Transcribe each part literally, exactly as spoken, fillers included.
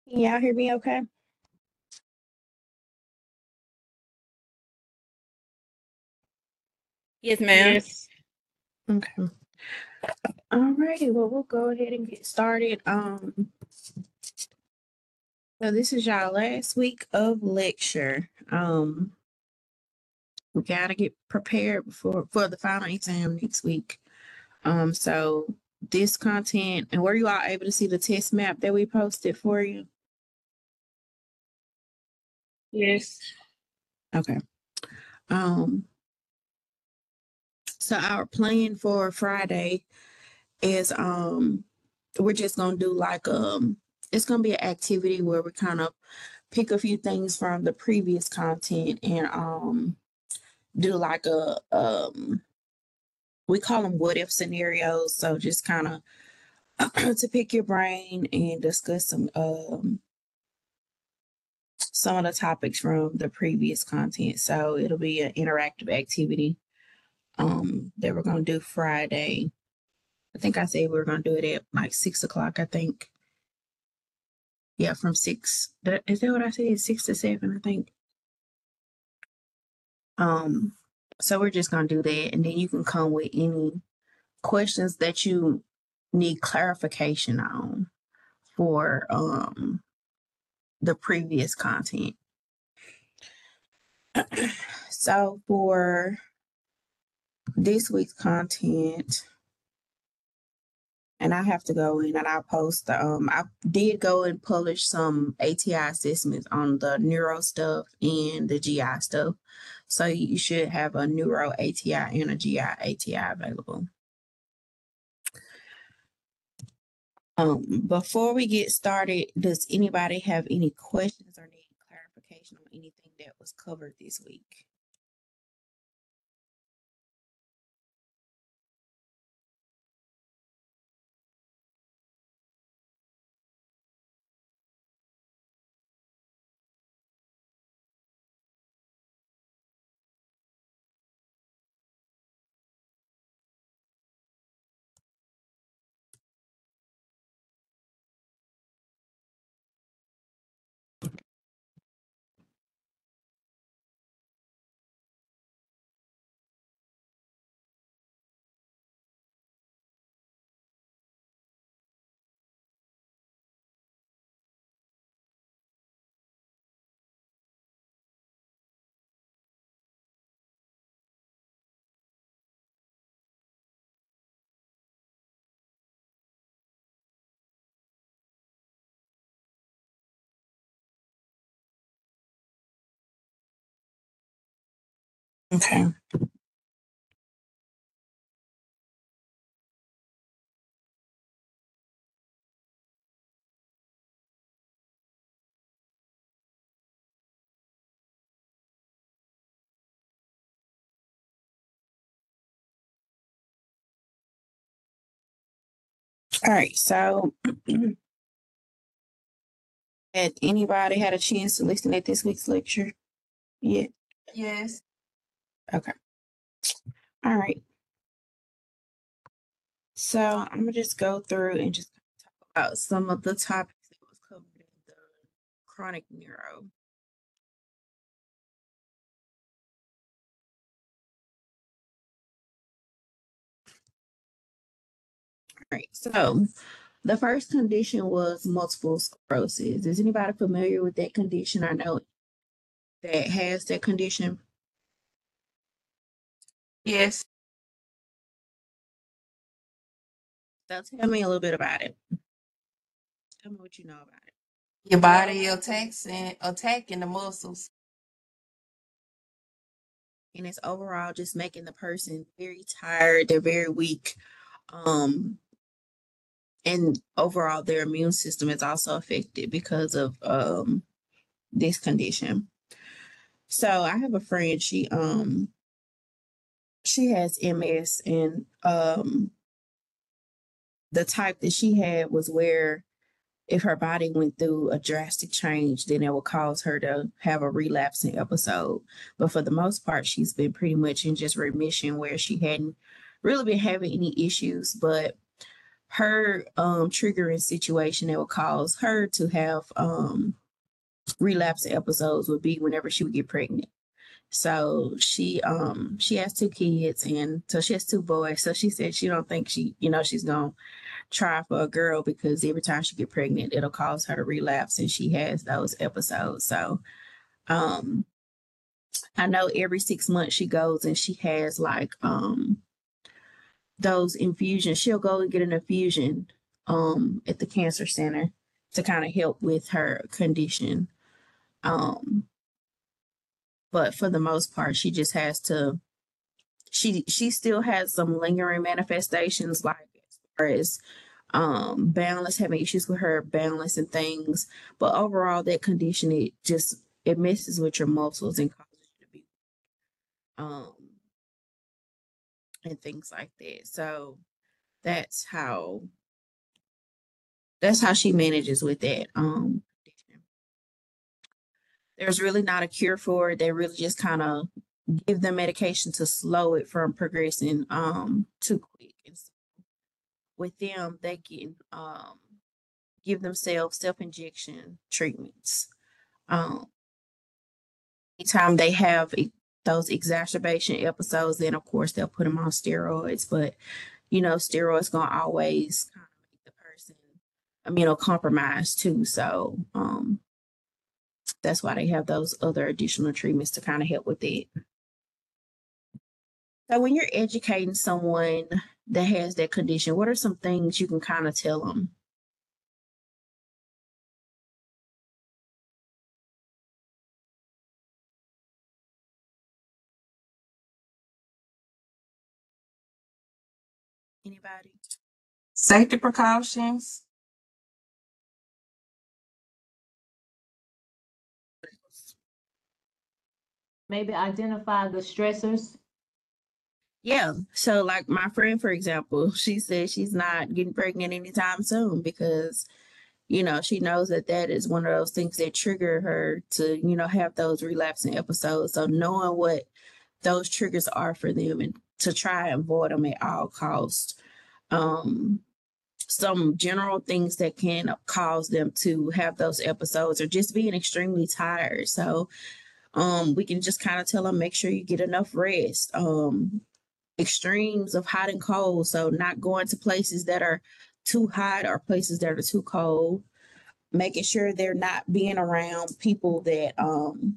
Can y'all hear me okay? Yes, ma'am. Yes. Okay. Alrighty, well, we'll go ahead and get started. Um, so this is y'all last week of lecture. Um, we gotta get prepared before for the final exam next week. Um, so this content, and were you all able to see the test map that we posted for you? Yes. Okay. Um, so our plan for Friday is um we're just gonna do like um it's gonna be an activity where we kind of pick a few things from the previous content and um do like a um we call them what if scenarios. So just kind of to pick your brain and discuss some um some of the topics from the previous content. So it'll be an interactive activity um that we're gonna do Friday. I think I said we are gonna do it at like six o'clock, I think. Yeah, from six. That, is that what I said? Six to seven, I think. Um, so we're just gonna do that, and then you can come with any questions that you need clarification on for um the previous content. So for this week's content, and I have to go in and I'll post the um I did go and publish some A T I assessments on the neuro stuff and the G I stuff. So you should have a neuro A T I and a G I A T I available. Um, before we get started, does anybody have any questions or need clarification on anything that was covered this week? Okay. All right. So, had anybody had a chance to listen at this week's lecture? Yeah. Yes. Okay. All right. So I'm gonna just go through and just talk about some of the topics that was covered in the chronic neuro. All right. So the first condition was multiple sclerosis. Is anybody familiar with that condition? I know that has that condition. Yes. So tell me a little bit about it. Tell me what you know about it. Your body attacks and attacking the muscles. And it's overall just making the person very tired. They're very weak. Um, and overall their immune system is also affected because of um this condition. So I have a friend, she um she has M S, and um the type that she had was where if her body went through a drastic change, then it would cause her to have a relapsing episode. But for the most part, she's been pretty much in just remission where she hadn't really been having any issues. But her um triggering situation that would cause her to have um relapse episodes would be whenever she would get pregnant. So she um she has two kids, and so she has two boys. So she said she don't think she, you know, she's gonna try for a girl because every time she get pregnant, it'll cause her to relapse, and she has those episodes. So um I know every six months she goes and she has like um those infusions. She'll go and get an infusion um at the cancer center to kind of help with her condition. Um, but for the most part, she just has to she she still has some lingering manifestations like as far as um balance, having issues with her balance and things. But overall that condition, it just it messes with your muscles and causes you to be um and things like that. So that's how that's how she manages with that um condition. There's really not a cure for it. They really just kind of give them medication to slow it from progressing um too quick. And so with them, they can um give themselves self injection treatments. Um, anytime they have e- those exacerbation episodes, then of course they'll put them on steroids. But you know, steroids gonna always kind of make the person immunocompromised too. So um, that's why they have those other additional treatments to kind of help with it. So when you're educating someone that has that condition, what are some things you can kind of tell them? Anybody? Safety precautions. Maybe identify the stressors. Yeah. So, like my friend, for example, she said she's not getting pregnant anytime soon because, you know, she knows that that is one of those things that trigger her to, you know, have those relapsing episodes. So, knowing what those triggers are for them and to try and avoid them at all costs. Um, some general things that can cause them to have those episodes are just being extremely tired. So, um, we can just kind of tell them make sure you get enough rest. Um, extremes of hot and cold. So not going to places that are too hot or places that are too cold. Making sure they're not being around people that um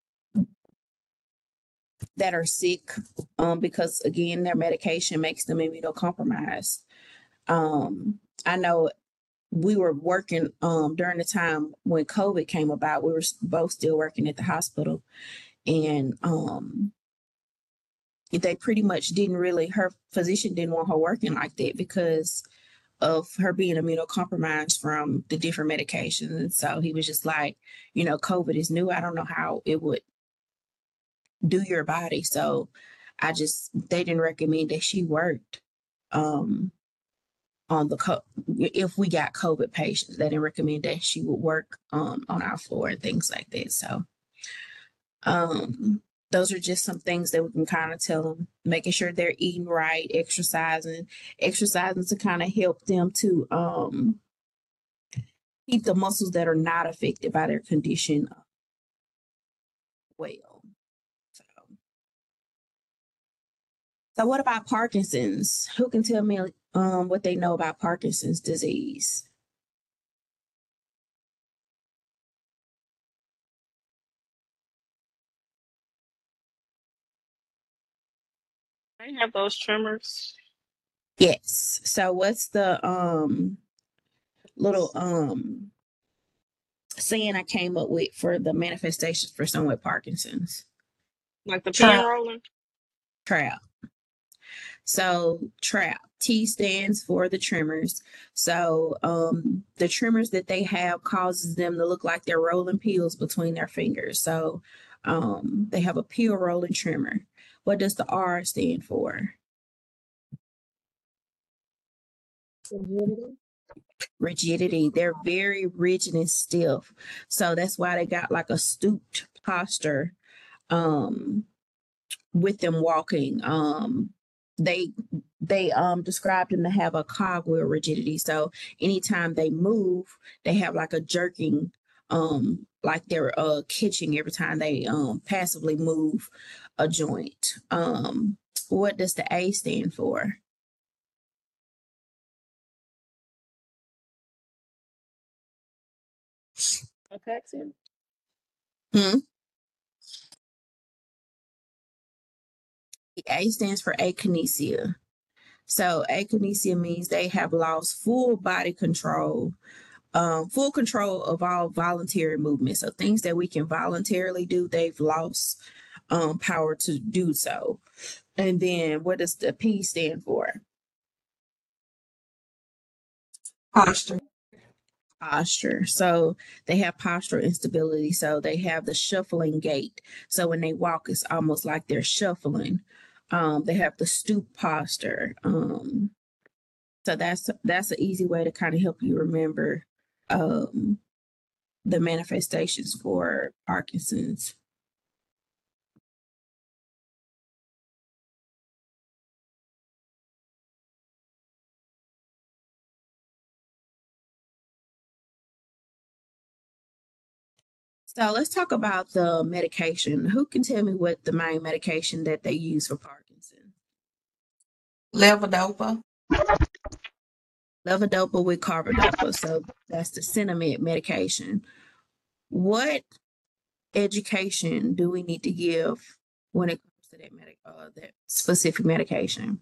that are sick, um, because again their medication makes them immunocompromised. Um, I know we were working um during the time when COVID came about. We were both still working at the hospital, and um they pretty much didn't really her physician didn't want her working like that because of her being immunocompromised from the different medications. And so he was just like, you know, COVID is new. I don't know how it would do your body. So I just, they didn't recommend that she worked um, on the, co- if we got COVID patients, they didn't recommend that she would work um, on our floor and things like that. So um, those are just some things that we can kind of tell them, making sure they're eating right, exercising, exercising to kind of help them to um, keep the muscles that are not affected by their condition well. So, so what about Parkinson's? Who can tell me um, what they know about Parkinson's disease? I have those tremors. Yes. So what's the um little um saying I came up with for the manifestations for someone with Parkinson's? Like the pen Trap. rolling. Trap. So trap. T stands for the tremors. So um the tremors that they have causes them to look like they're rolling pills between their fingers. So um they have a pill rolling tremor. What does the R stand for? Rigidity. They're very rigid and stiff. So that's why they got like a stooped posture um with them walking. Um they they um described them to have a cogwheel rigidity. So anytime they move, they have like a jerking, um, like they're uh kitching every time they um passively move a joint. Um, what does the A stand for? Ataxia. Hmm? The A stands for akinesia. So akinesia means they have lost full body control, um, full control of all voluntary movements. So things that we can voluntarily do, they've lost um, power to do so. And then what does the P stand for? Posture. Posture. So they have postural instability. So they have the shuffling gait. So when they walk, it's almost like they're shuffling. Um, they have the stoop posture. Um, so that's that's an easy way to kind of help you remember um, the manifestations for Parkinson's. So let's talk about the medication. Who can tell me what the main medication that they use for Parkinson? Levodopa. Levodopa with carbidopa. So that's the Sinemet medication. What education do we need to give when it comes to that medic uh, that specific medication?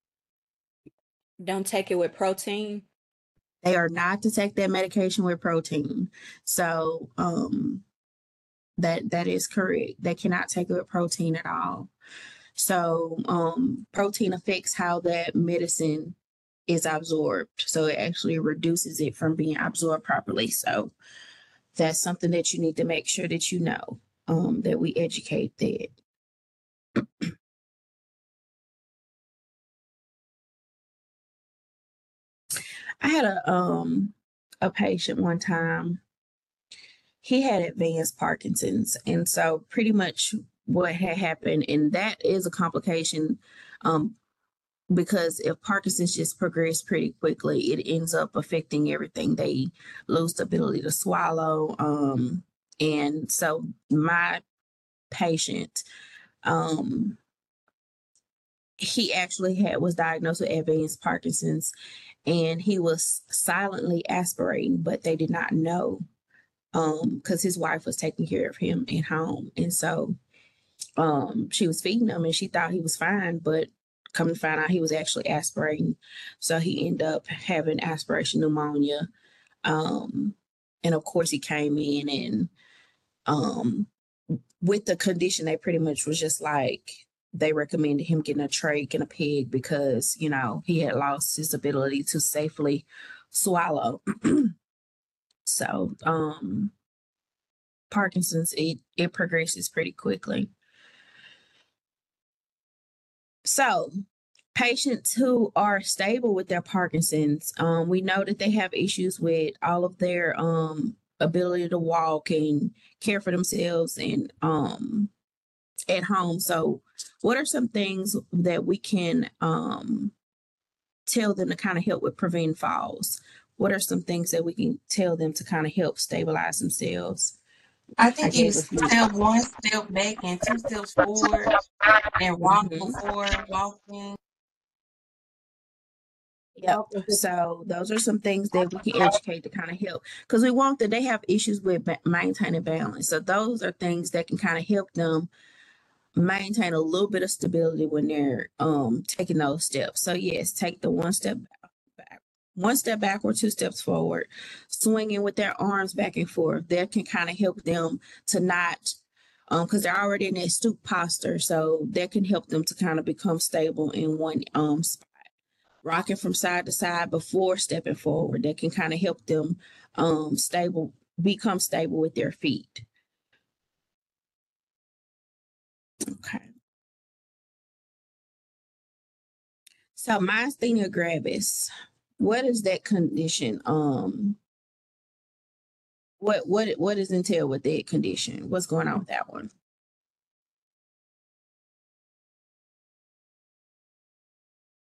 Don't take it with protein. They are not to take that medication with protein. So um that that is correct. They cannot take it with protein at all. So um protein affects how that medicine is absorbed. So it actually reduces it from being absorbed properly. So that's something that you need to make sure that you know, um, that we educate that. I had a um a patient one time. He had advanced Parkinson's, and so pretty much what had happened, and that is a complication, um, because if Parkinson's just progressed pretty quickly, it ends up affecting everything. They lose the ability to swallow, um, and so my patient, um, he actually had was diagnosed with advanced Parkinson's, and he was silently aspirating, but they did not know, um because his wife was taking care of him at home, and so um she was feeding him and she thought he was fine, but come to find out he was actually aspirating. So he ended up having aspiration pneumonia, um and of course he came in, and um with the condition they pretty much was just like they recommended him getting a trach and a peg because you know he had lost his ability to safely swallow. So um Parkinson's, it it progresses pretty quickly. So patients who are stable with their Parkinson's, um, we know that they have issues with all of their um ability to walk and care for themselves and um at home. So what are some things that we can um tell them to kind of help with preventing falls? What are some things that we can tell them to kind of help stabilize themselves? I I think gave a it's few. step one, step back, and two steps forward, and walk Mhm. before walking. Yep. So those are some things that we can educate to kind of help because we want that they have issues with ba- maintaining balance. So those are things that can kind of help them maintain a little bit of stability when they're um taking those steps. So yes, take the one step back, one step backward, two steps forward, swinging with their arms back and forth. That can kind of help them to not um because they're already in that stoop posture. So that can help them to kind of become stable in one um spot. Rocking from side to side before stepping forward. That can kind of help them um stable, become stable with their feet. Okay. So myasthenia gravis, what is that condition? Um, what what what is entailed with that condition? What's going on with that one?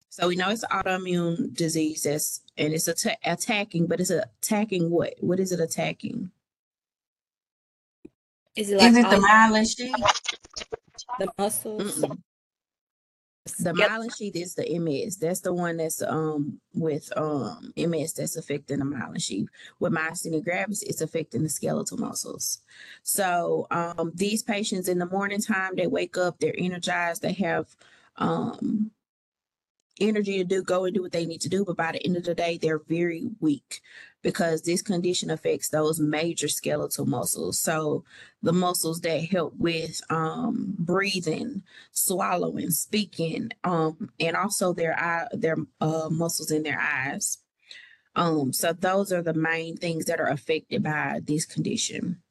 So we know it's an autoimmune disease that's and it's atta- attacking, but it's attacking what? What is it attacking? Is it like Is it the all myelin sheath? the muscles? Mm-mm. The myelin sheath is the M S. That's the one that's um with um M S that's affecting the myelin sheath. With myasthenia gravis, it's affecting the skeletal muscles. So um these patients in the morning time, they wake up, they're energized, they have um energy to do go and do what they need to do, but by the end of the day they're very weak because this condition affects those major skeletal muscles, so the muscles that help with um breathing, swallowing, speaking, um and also their eye their uh muscles in their eyes. Um so those are the main things that are affected by this condition.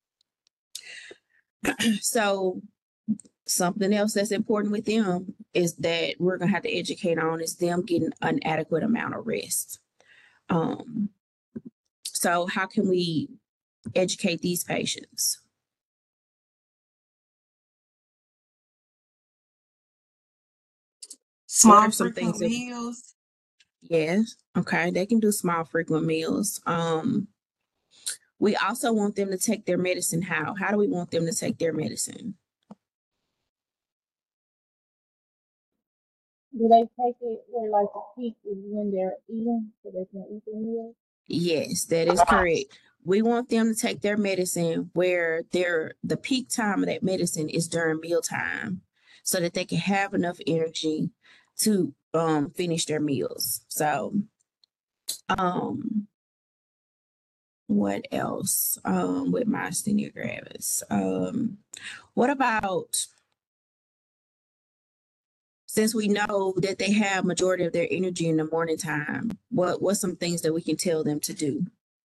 So something else that's important with them is that we're going to have to educate on is them getting an adequate amount of rest. Um, so how can we educate these patients? What Small are some frequent things that, meals. yes, okay, they can do small frequent meals. Um, we also want them to take their medicine. How? How do we want them to take their medicine? Do they take it where like the peak is when they're eating, so they can eat their meal? Yes, that is correct. We want them to take their medicine where their the peak time of that medicine is during mealtime so that they can have enough energy to um finish their meals. So um what else um with myasthenia gravis? Um what about since we know that they have majority of their energy in the morning time, what what's some things that we can tell them to do?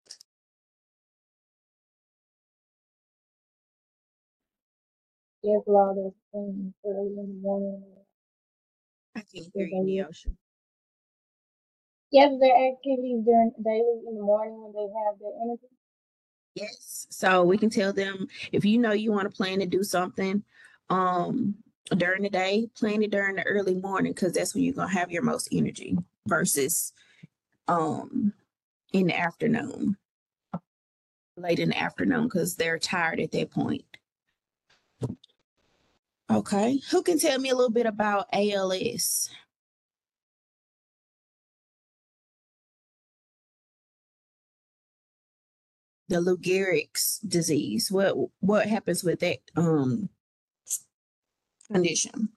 There's a lot of things early in the morning. I can't hear That you, they Neosha. yes, their activities during daily in the morning when they have their energy. Yes. So we can tell them if you know you want to plan to do something um during the day, plan it during the early morning because that's when you're gonna have your most energy versus um in the afternoon, late in the afternoon, because they're tired at that point. Okay. Who can tell me a little bit about A L S? The Lou Gehrig's disease. What what happens with that um condition?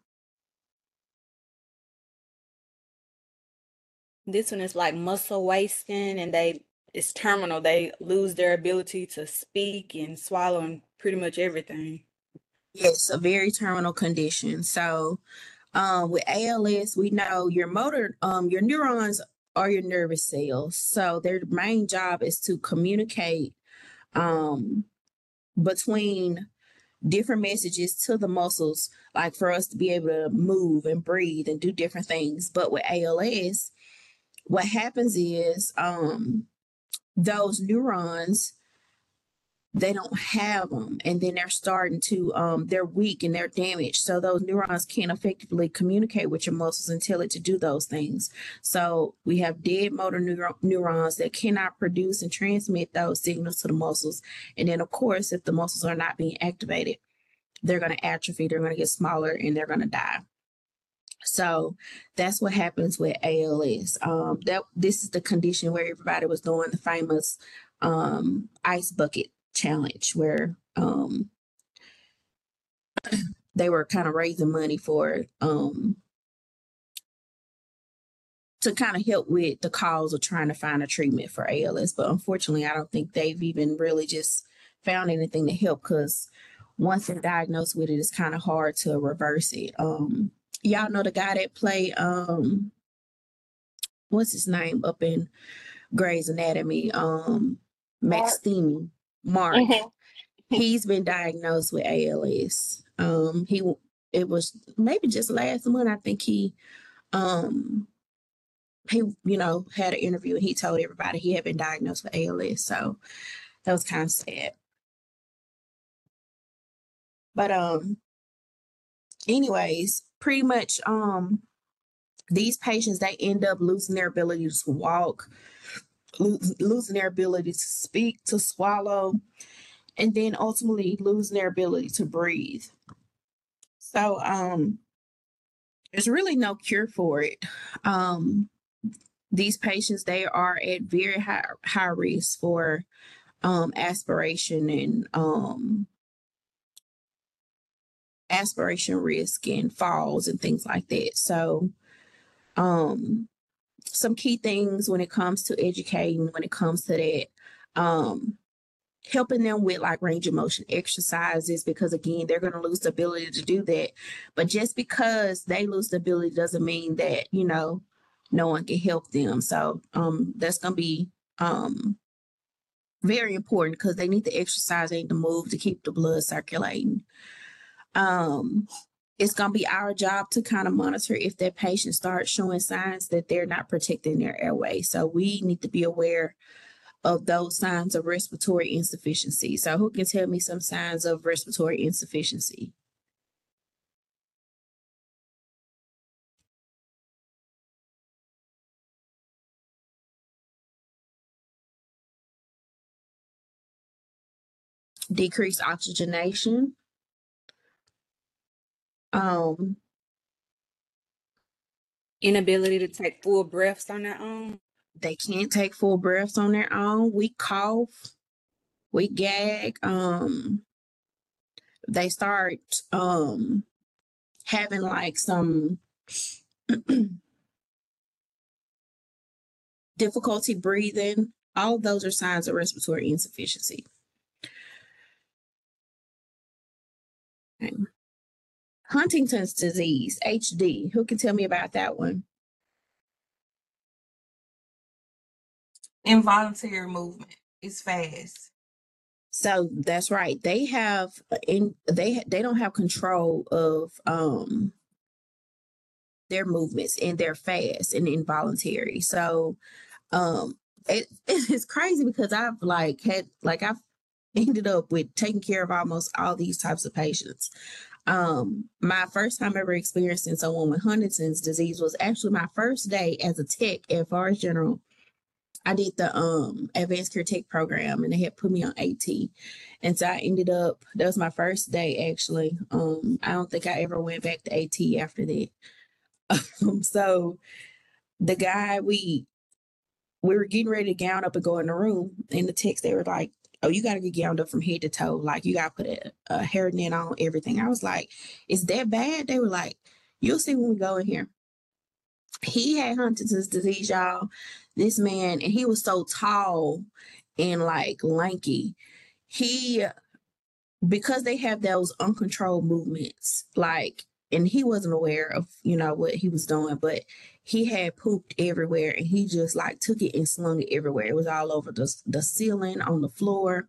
This one is like muscle wasting, and they it's terminal. They lose their ability to speak and swallow and pretty much everything. Yes, a very terminal condition. So um, with A L S, we know your motor, um, your neurons are your nervous cells. So their main job is to communicate um, between different messages to the muscles, like for us to be able to move and breathe and do different things. But with A L S, what happens is um, those neurons they don't have them and then they're starting to um they're weak and they're damaged so those neurons can't effectively communicate with your muscles and tell it to do those things. So we have dead motor neuro- neurons that cannot produce and transmit those signals to the muscles, and then of course if the muscles are not being activated they're going to atrophy, they're going to get smaller, and they're going to die. So that's what happens with A L S. Um, that this is the condition where everybody was doing the famous um, ice bucket challenge, where um, they were kind of raising money for um, to kind of help with the cause of trying to find a treatment for A L S. But unfortunately, I don't think they've even really just found anything to help because once they're diagnosed with it, it's kind of hard to reverse it. Um, y'all know the guy that played um, what's his name up in Grey's Anatomy, um, Max Mark, Steamy, Mark. Mhm. He's been diagnosed with A L S. Um, he it was maybe just last month. I think he um he you know had an interview and he told everybody he had been diagnosed with A L S. So that was kind of sad. But um, anyways, pretty much um these patients, they end up losing their ability to walk, lose, losing their ability to speak, to swallow, and then ultimately losing their ability to breathe. So um, there's really no cure for it. Um, these patients, they are at very high, high risk for um, aspiration and um, aspiration risk and falls and things like that. So um, some key things when it comes to educating, when it comes to that, um, helping them with like range of motion exercises, because again, they're going to lose the ability to do that. But just because they lose the ability doesn't mean that, you know, no one can help them. So um, that's going to be um, very important, because they need to exercise, they need to move to keep the blood circulating. Um, it's going to be our job to kind of monitor if that patient starts showing signs that they're not protecting their airway. So we need to be aware of those signs of respiratory insufficiency. So who can tell me some signs of respiratory insufficiency? Decreased oxygenation. Um, Inability to take full breaths on their own. they can't take full breaths on their own. We cough, we gag. Um, they start um having like some difficulty breathing. All of those are signs of respiratory insufficiency. Okay. Huntington's disease, H D. Who can tell me about that one? Involuntary movement. It's fast. So that's right. They have in they they don't have control of um their movements, and they're fast and involuntary. So um it it's crazy, because I've like had like I've ended up with taking care of almost all these types of patients. Um, my first time ever experiencing someone with Huntington's disease was actually my first day as a tech at Forest General. I did the um advanced care tech program, and they had put me on AT. And so I ended up, that was my first day actually. Um, I don't think I ever went back to AT after that. Um, so the guy, we we were getting ready to gown up and go in the room. In the text, they were like, "Oh, you got to get gowned up from head to toe. Like, you got to put a, a hairnet on, everything." I was like, "Is that bad?" They were like, "You'll see when we go in here." He had Huntington's disease, y'all. This man, and he was so tall and like lanky. He, because they have those uncontrolled movements, like, and he wasn't aware of, you know, what he was doing, but he had pooped everywhere, and he just like took it and slung it everywhere. It was all over the, the ceiling, on the floor.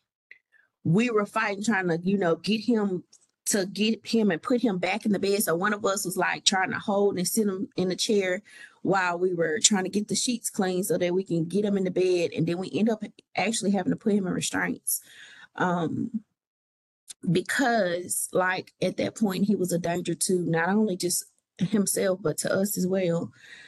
We were fighting, trying to, you know, get him to get him and put him back in the bed. So one of us was like trying to hold and sit him in the chair while we were trying to get the sheets clean so that we can get him in the bed. And then we end up actually having to put him in restraints. Um, because like at that point, he was a danger to not only just himself, but to us as well.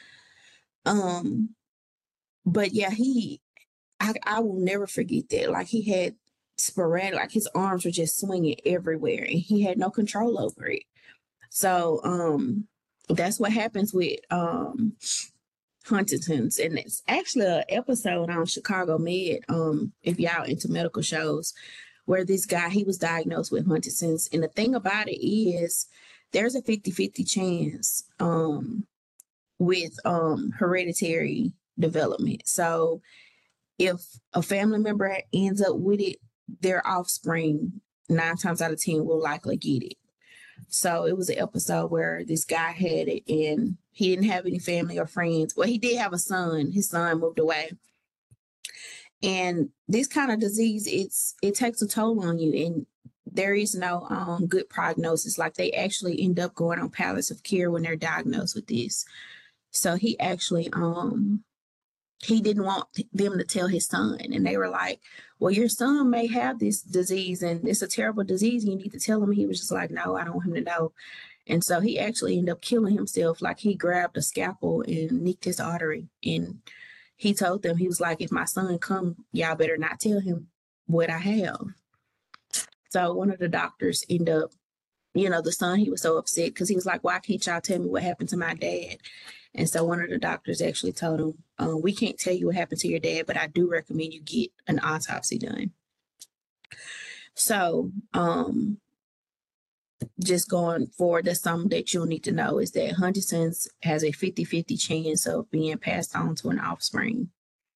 Um, but yeah, he, I, I will never forget that. Like, he had sporadic, like his arms were just swinging everywhere, and he had no control over it. So um, that's what happens with um, Huntington's. And it's actually an episode on Chicago Med, um, if y'all into medical shows, where this guy, he was diagnosed with Huntington's. And the thing about it is there's a fifty-fifty chance um, with um, hereditary development. So if a family member ends up with it, their offspring, nine times out of ten, will likely get it. So it was an episode where this guy had it, and he didn't have any family or friends. Well, he did have a son. His son moved away. And this kind of disease, it's it takes a toll on you, and there is no um, good prognosis. Like, they actually end up going on palliative care when they're diagnosed with this. So he actually um he didn't want them to tell his son, and they were like, "Well, your son may have this disease, and it's a terrible disease. You need to tell him." He was just like, "No, I don't want him to know." And so he actually ended up killing himself. Like he grabbed a scalpel and nicked his artery. And he told them, he was like, if my son come, y'all better not tell him what I have. So one of the doctors ended up, you know, the son, he was so upset because he was like, why can't y'all tell me what happened to my dad? And so one of the doctors actually told him, um, we can't tell you what happened to your dad, but I do recommend you get an autopsy done. So um, just going forward, that's something that you'll need to know is that Huntington's has a fifty-fifty chance of being passed on to an offspring.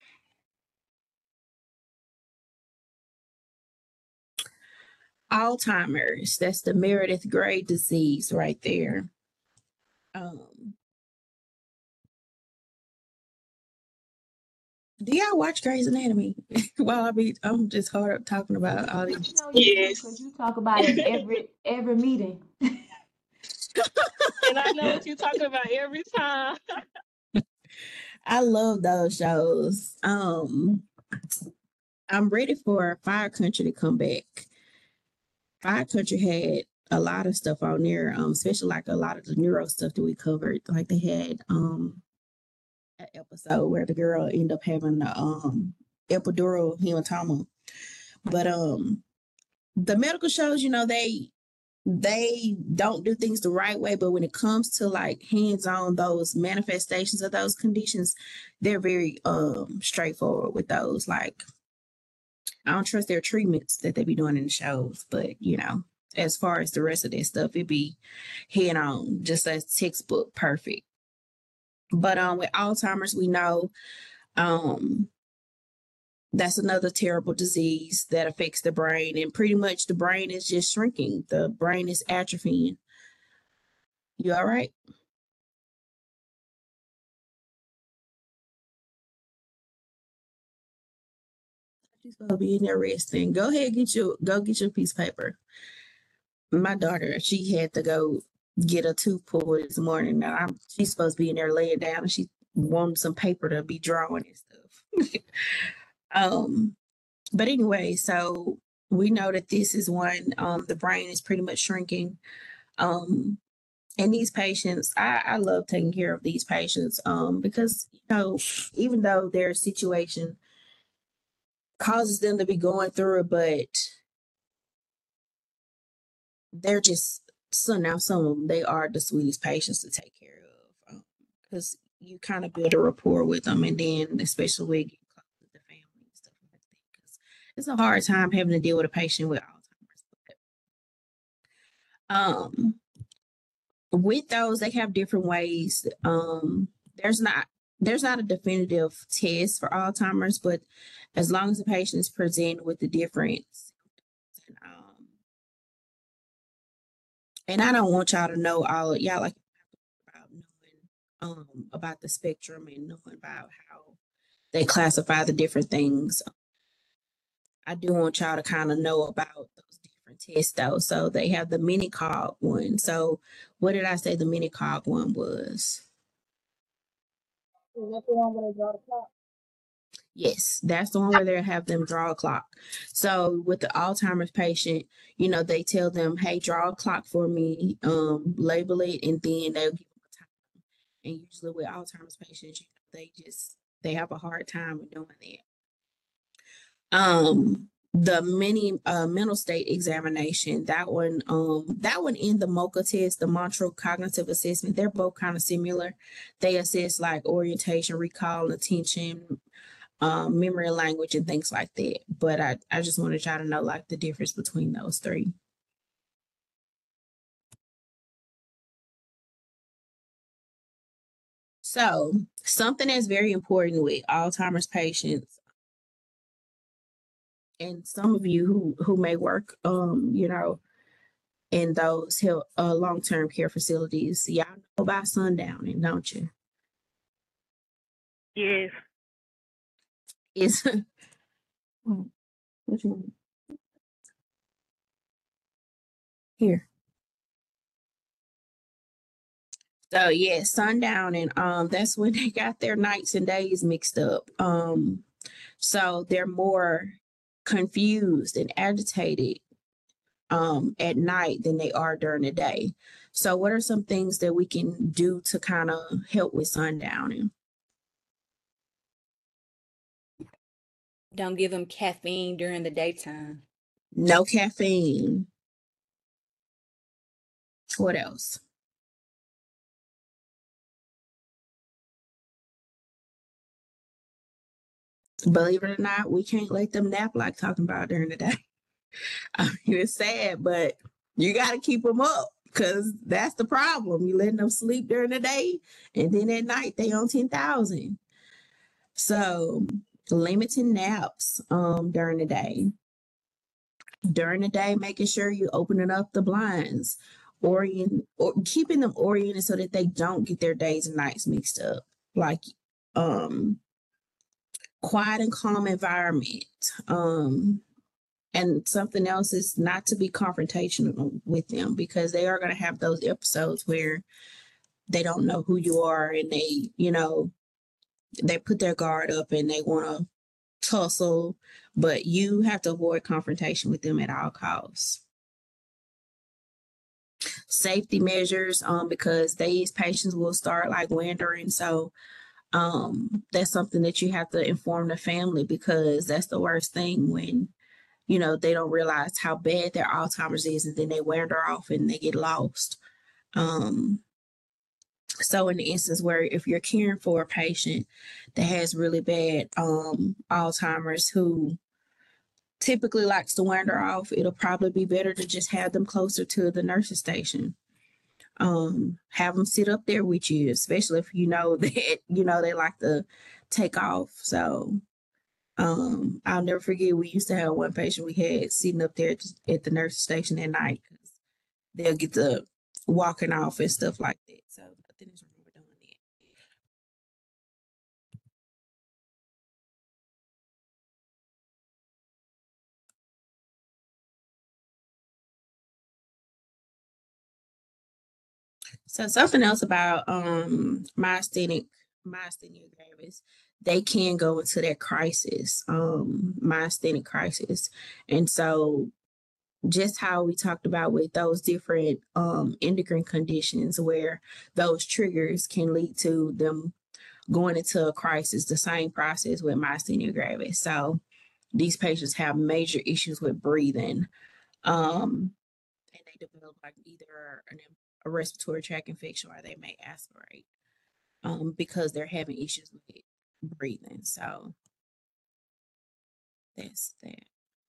Alzheimer's, that's the Meredith Grey disease right there. Um, do y'all watch Grey's Anatomy? Well, I mean, I'm just hard up talking about all You these. know you do, Yes. 'cause you talk about it every every meeting. And I know what you're talking about every time. I love those shows. Um, I'm ready for Fire Country to come back. Fire Country had a lot of stuff on there, um, especially like a lot of the neuro stuff that we covered. Like they had um an episode where the girl ended up having the um epidural hematoma. But um the medical shows, you know, they they don't do things the right way, but when it comes to like hands-on those manifestations of those conditions, they're very um straightforward with those. Like I don't trust their treatments that they be doing in the shows, but you know, as far as the rest of their stuff, it be head on, just as textbook perfect. But um with Alzheimer's, we know um that's another terrible disease that affects the brain, and pretty much the brain is just shrinking. The brain is atrophying. You all right? She's supposed to be in there resting. Go ahead, get your go get your piece of paper. My daughter, she had to go get a tooth pulled this morning. Now I'm, she's supposed to be in there laying down, and she wanted some paper to be drawing and stuff. um, but anyway, so we know that this is one. Um, the brain is pretty much shrinking. Um, and these patients, I, I love taking care of these patients um, because, you know, even though their situation causes them to be going through it, but they're just, so now some of them, they are the sweetest patients to take care of because um, you kind of build a rapport with them. And then, especially when you get close with the family and stuff like that, because it's a hard time having to deal with a patient with Alzheimer's. But, um, with those, they have different ways. Um, there's not there's not a definitive test for Alzheimer's, but as long as the patient is present with the difference, and, um, and I don't want y'all to know all y'all like about knowing um about the spectrum and knowing about how they classify the different things. I do want y'all to kind of know about those different tests though. So they have the mini cog one. So what did I say the mini cog one was? Is that the one where they draw the clock? Yes, that's the one where they have them draw a clock. So with the Alzheimer's patient, you know, they tell them, hey, draw a clock for me, um, label it, and then they'll give them a time. And usually with Alzheimer's patients, you know, they just they have a hard time with doing that. Um, the mini uh, mental state examination, that one, um, that one in the MoCA test, the Montreux Cognitive Assessment, they're both kind of similar. They assess like orientation, recall, attention, um, memory and language and things like that. But I, I just wanted y'all to know like the difference between those three. So something that's very important with Alzheimer's patients, and some of you who, who may work, um, you know, in those health, uh, long-term care facilities, y'all know about sundowning, don't you? Yes. It's what you want? Here. So yeah, sundown, and um, that's when they got their nights and days mixed up. Um, so they're more confused and agitated um at night than they are during the day. So what are some things that we can do to kind of help with sundowning? Don't give them caffeine during the daytime. No caffeine. What else? Believe it or not, we can't let them nap like talking about during the day. I mean, it's sad, but you got to keep them up because that's the problem. You letting them sleep during the day, and then at night they on ten thousand. So limiting naps um during the day. During the day, making sure you're opening up the blinds, orient or keeping them oriented so that they don't get their days and nights mixed up. Like um quiet and calm environment. Um and something else is not to be confrontational with them because they are going to have those episodes where they don't know who you are and they, you know, they put their guard up and they want to tussle, but you have to avoid confrontation with them at all costs. Safety measures, um, because these patients will start like wandering. So um, that's something that you have to inform the family because that's the worst thing when, you know, they don't realize how bad their Alzheimer's is and then they wander off and they get lost. Um, so in the instance where if you're caring for a patient that has really bad um, Alzheimer's who typically likes to wander off, it'll probably be better to just have them closer to the nurse's station. Um, have them sit up there with you, especially if you know that, you know, they like to take off. So um, I'll never forget, we used to have one patient we had sitting up there at the nurse station at night because they'll get to walking off and stuff like that. So I think it's remember doing that. So something else about um myasthenic myasthenia gravis, they can go into that crisis, um, myasthenic crisis. And so just how we talked about with those different um endocrine conditions where those triggers can lead to them going into a crisis, the same process with myasthenia gravis. So these patients have major issues with breathing. Um, and they develop like either an, a respiratory tract infection or they may aspirate um, because they're having issues with breathing. So that's that.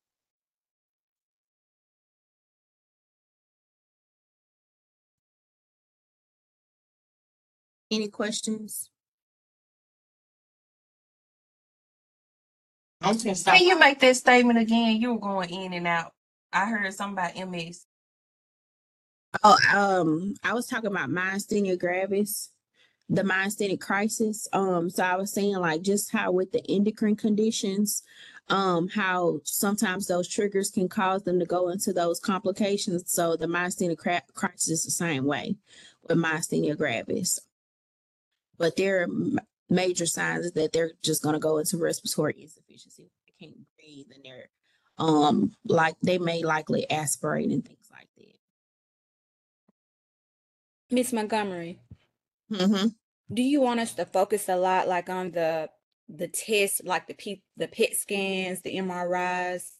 Any questions? Okay, can you make that statement again? You were going in and out. I heard something about M S. Oh, um, I was talking about myasthenia gravis, the myasthenic crisis. Um, so I was saying like just how with the endocrine conditions, um, how sometimes those triggers can cause them to go into those complications. So the myasthenic cra- crisis is the same way with myasthenia gravis, but there are m- major signs that they're just going to go into respiratory insufficiency. They can't breathe and they're um like they may likely aspirate and things like Miss Montgomery, that. Mm-hmm. do you want us to focus a lot like on the the tests, like the P, the P E T scans, the M R Is?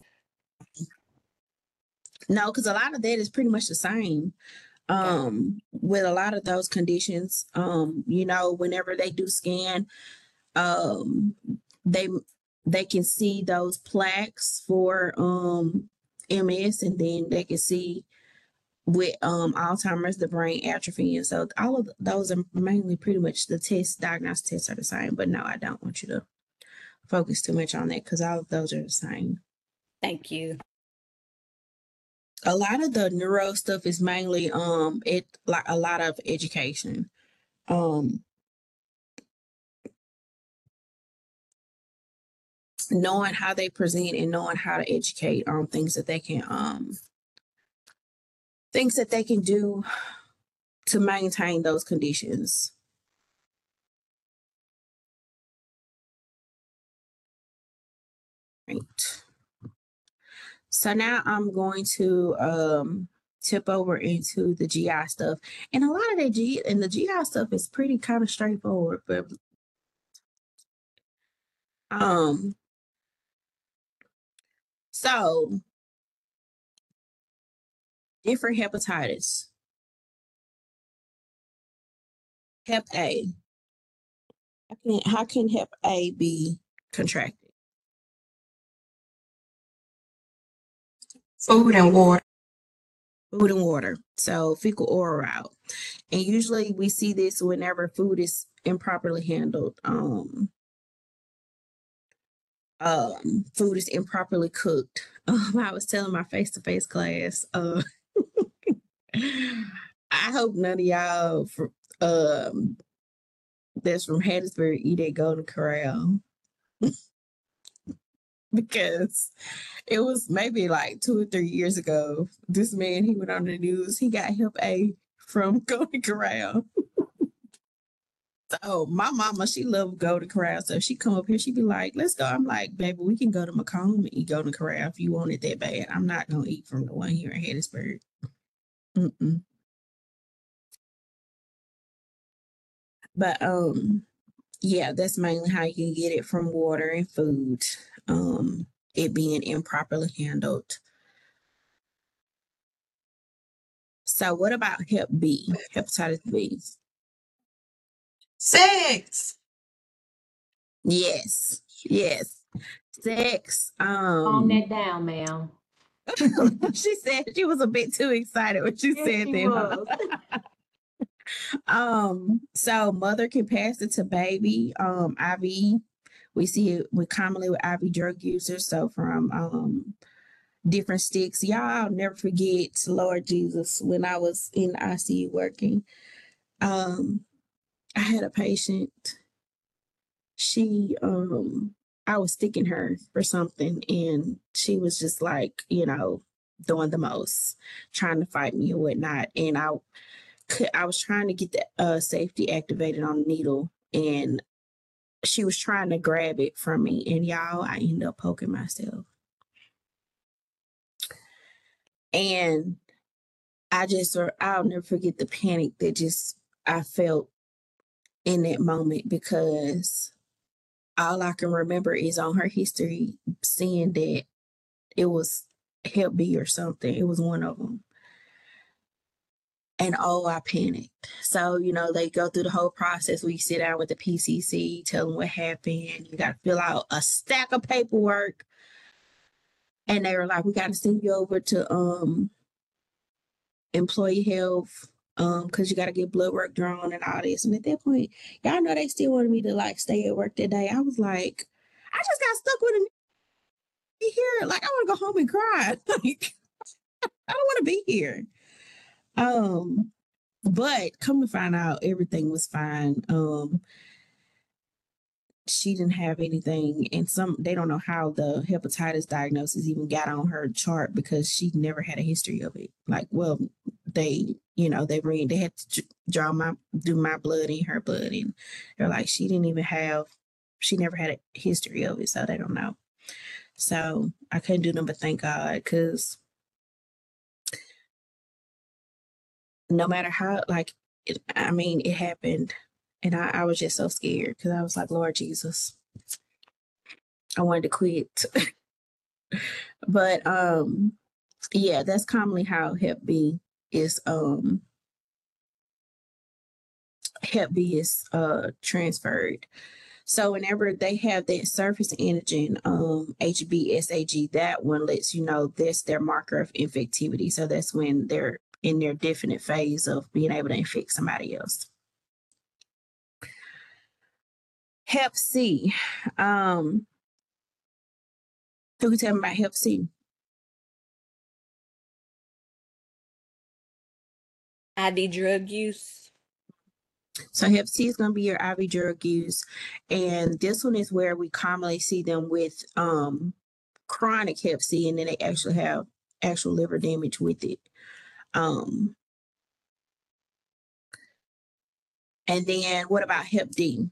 No, because a lot of that is pretty much the same. Um, with a lot of those conditions, um, you know, whenever they do scan, um, they they can see those plaques for um M S, and then they can see with um Alzheimer's the brain atrophy, and so all of those are mainly pretty much the tests, diagnostic tests are the same. But no, I don't want you to focus too much on that because all of those are the same. Thank you. A lot of the neuro stuff is mainly um it like a lot of education. Um knowing how they present and knowing how to educate on things that they can um things that they can do to maintain those conditions. Right. So now I'm going to um tip over into the G I stuff. And a lot of that G and the G I stuff is pretty kind of straightforward, but um so different hepatitis. Hep A. How can, how can Hep A be contracted? Food and water. Food and water. So fecal oral route. And usually we see this whenever food is improperly handled. Um, um, food is improperly cooked. Um, I was telling my face-to-face class, uh, I hope none of y'all from um that's from Hattiesburg eat at Golden Corral. Because it was maybe like two or three years ago. This man, he went on the news, he got Hep A from Golden Corral. So my mama, she loved Golden Corral. So if she come up here, she be like, let's go. I'm like, baby, we can go to Macomb and eat Golden Corral if you want it that bad. I'm not gonna eat from the one here in Hattiesburg. Mm-mm. But um, yeah, that's mainly how you can get it from water and food. Um, it being improperly handled. So what about Hep B, hepatitis B? Sex. Yes, yes. Sex. Calm Um, that down, ma'am. she said she was a bit too excited when she Yes, said she that. huh? was. Um, so mother can pass it to baby. Um, I V. We see it with commonly with I V drug users. So from um different sticks. Y'all, I'll never forget, Lord Jesus, when I was in the I C U working. Um, I had a patient. She um I was sticking her for something and she was just like, you know, doing the most, trying to fight me or whatnot. And I could I was trying to get the uh safety activated on the needle and she was trying to grab it from me. And y'all, I ended up poking myself. And I just I'll never forget the panic that just I felt in that moment because all I can remember is on her history seeing that it was Hep B or something. It was one of them. And oh, I panicked. So, you know, they go through the whole process where you sit down with the P C C, tell them what happened. You got to fill out a stack of paperwork. And they were like, we got to send you over to um employee health um because you got to get blood work drawn and all this. And at that point, y'all know they still wanted me to like stay at work that day. I was like, I just got stuck with a here. Like, I want to go home and cry. Like, I don't want to be here. Um, but come to find out, everything was fine. Um, she didn't have anything, and some they don't know how the hepatitis diagnosis even got on her chart because she never had a history of it. Like, well, they, you know, they read they had to draw my do my blood and her blood, and they're like, she didn't even have, she never had a history of it, so they don't know. So I couldn't do nothing but thank God because no matter how, like, it, I mean, it happened. And I, I was just so scared because I was like, Lord Jesus, I wanted to quit. But um, yeah, that's commonly how Hep B is um Hep B is uh transferred. So whenever they have that surface antigen, um, H B s A G, that one lets you know that's their marker of infectivity. So that's when they're in their definite phase of being able to infect somebody else. Hep C. Um, who can tell me about Hep C? I V drug use. So Hep C is going to be your I V drug use. And this one is where we commonly see them with um, chronic Hep C, and then they actually have actual liver damage with it. Um, and then what about Hep D?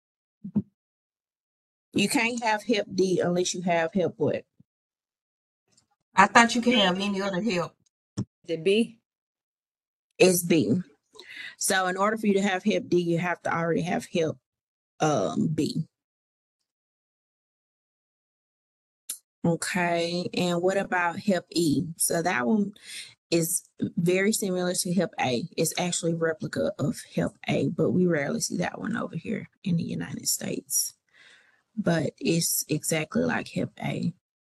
You can't have Hep D unless you have Hep what? I thought you could have any other help. The B. It's B. So in order for you to have Hep D, you have to already have Hep um, B. Okay, and what about Hep E? So that one is very similar to Hep A. It's actually replica of Hep A, but we rarely see that one over here in the United States. But it's exactly like Hep A.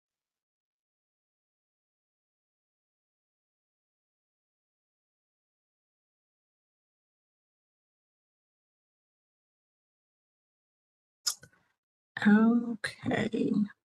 Okay.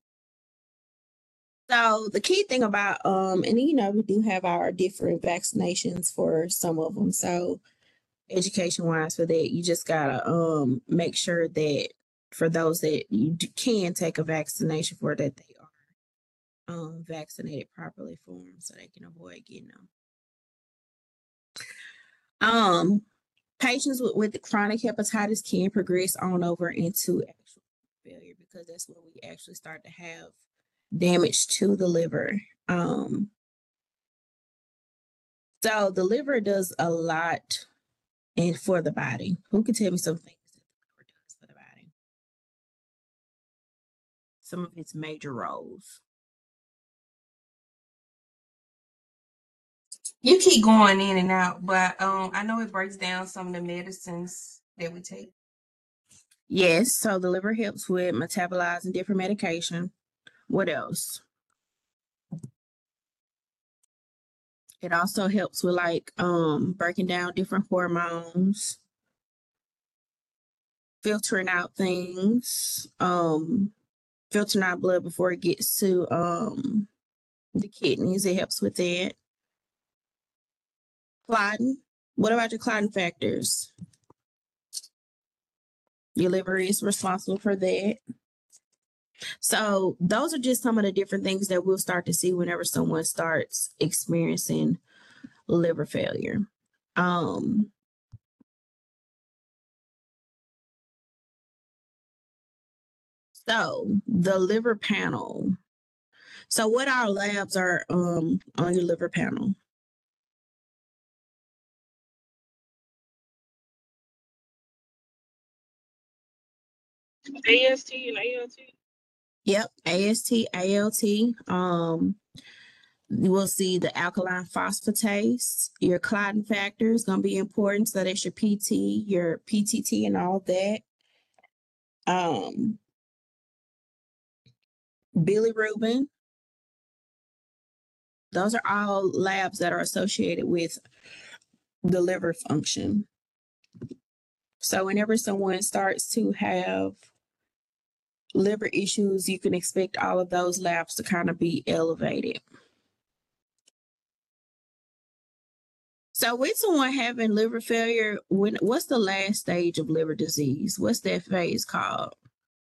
So the key thing about um, and you know, we do have our different vaccinations for some of them. So education wise for that, you just gotta um make sure that for those that you d- can take a vaccination for, that they are um vaccinated properly for them so they can avoid getting them. Um, patients with, with chronic hepatitis can progress on over into actual failure because that's where we actually start to have damage to the liver. Um, so the liver does a lot and for the body. Who can tell me some things that the liver does for the body? Some of its major roles. You keep going in and out, but um, I know it breaks down some of the medicines that we take. Yes, so the liver helps with metabolizing different medication. What else? It also helps with like um breaking down different hormones, filtering out things, um, filtering out blood before it gets to um the kidneys. It helps with that. Clotting. What about your clotting factors? Your liver is responsible for that. So those are just some of the different things that we'll start to see whenever someone starts experiencing liver failure. Um, so the liver panel. So what our labs are um on your liver panel? A S T and A L T. Yep, A S T, A L T. Um, you will see the alkaline phosphatase. Your clotting factor is going to be important. So that's your P T, your P T T, and all that. Um, bilirubin. Those are all labs that are associated with the liver function. So whenever someone starts to have liver issues, you can expect all of those labs to kind of be elevated. So with someone having liver failure, when what's the last stage of liver disease? What's that phase called?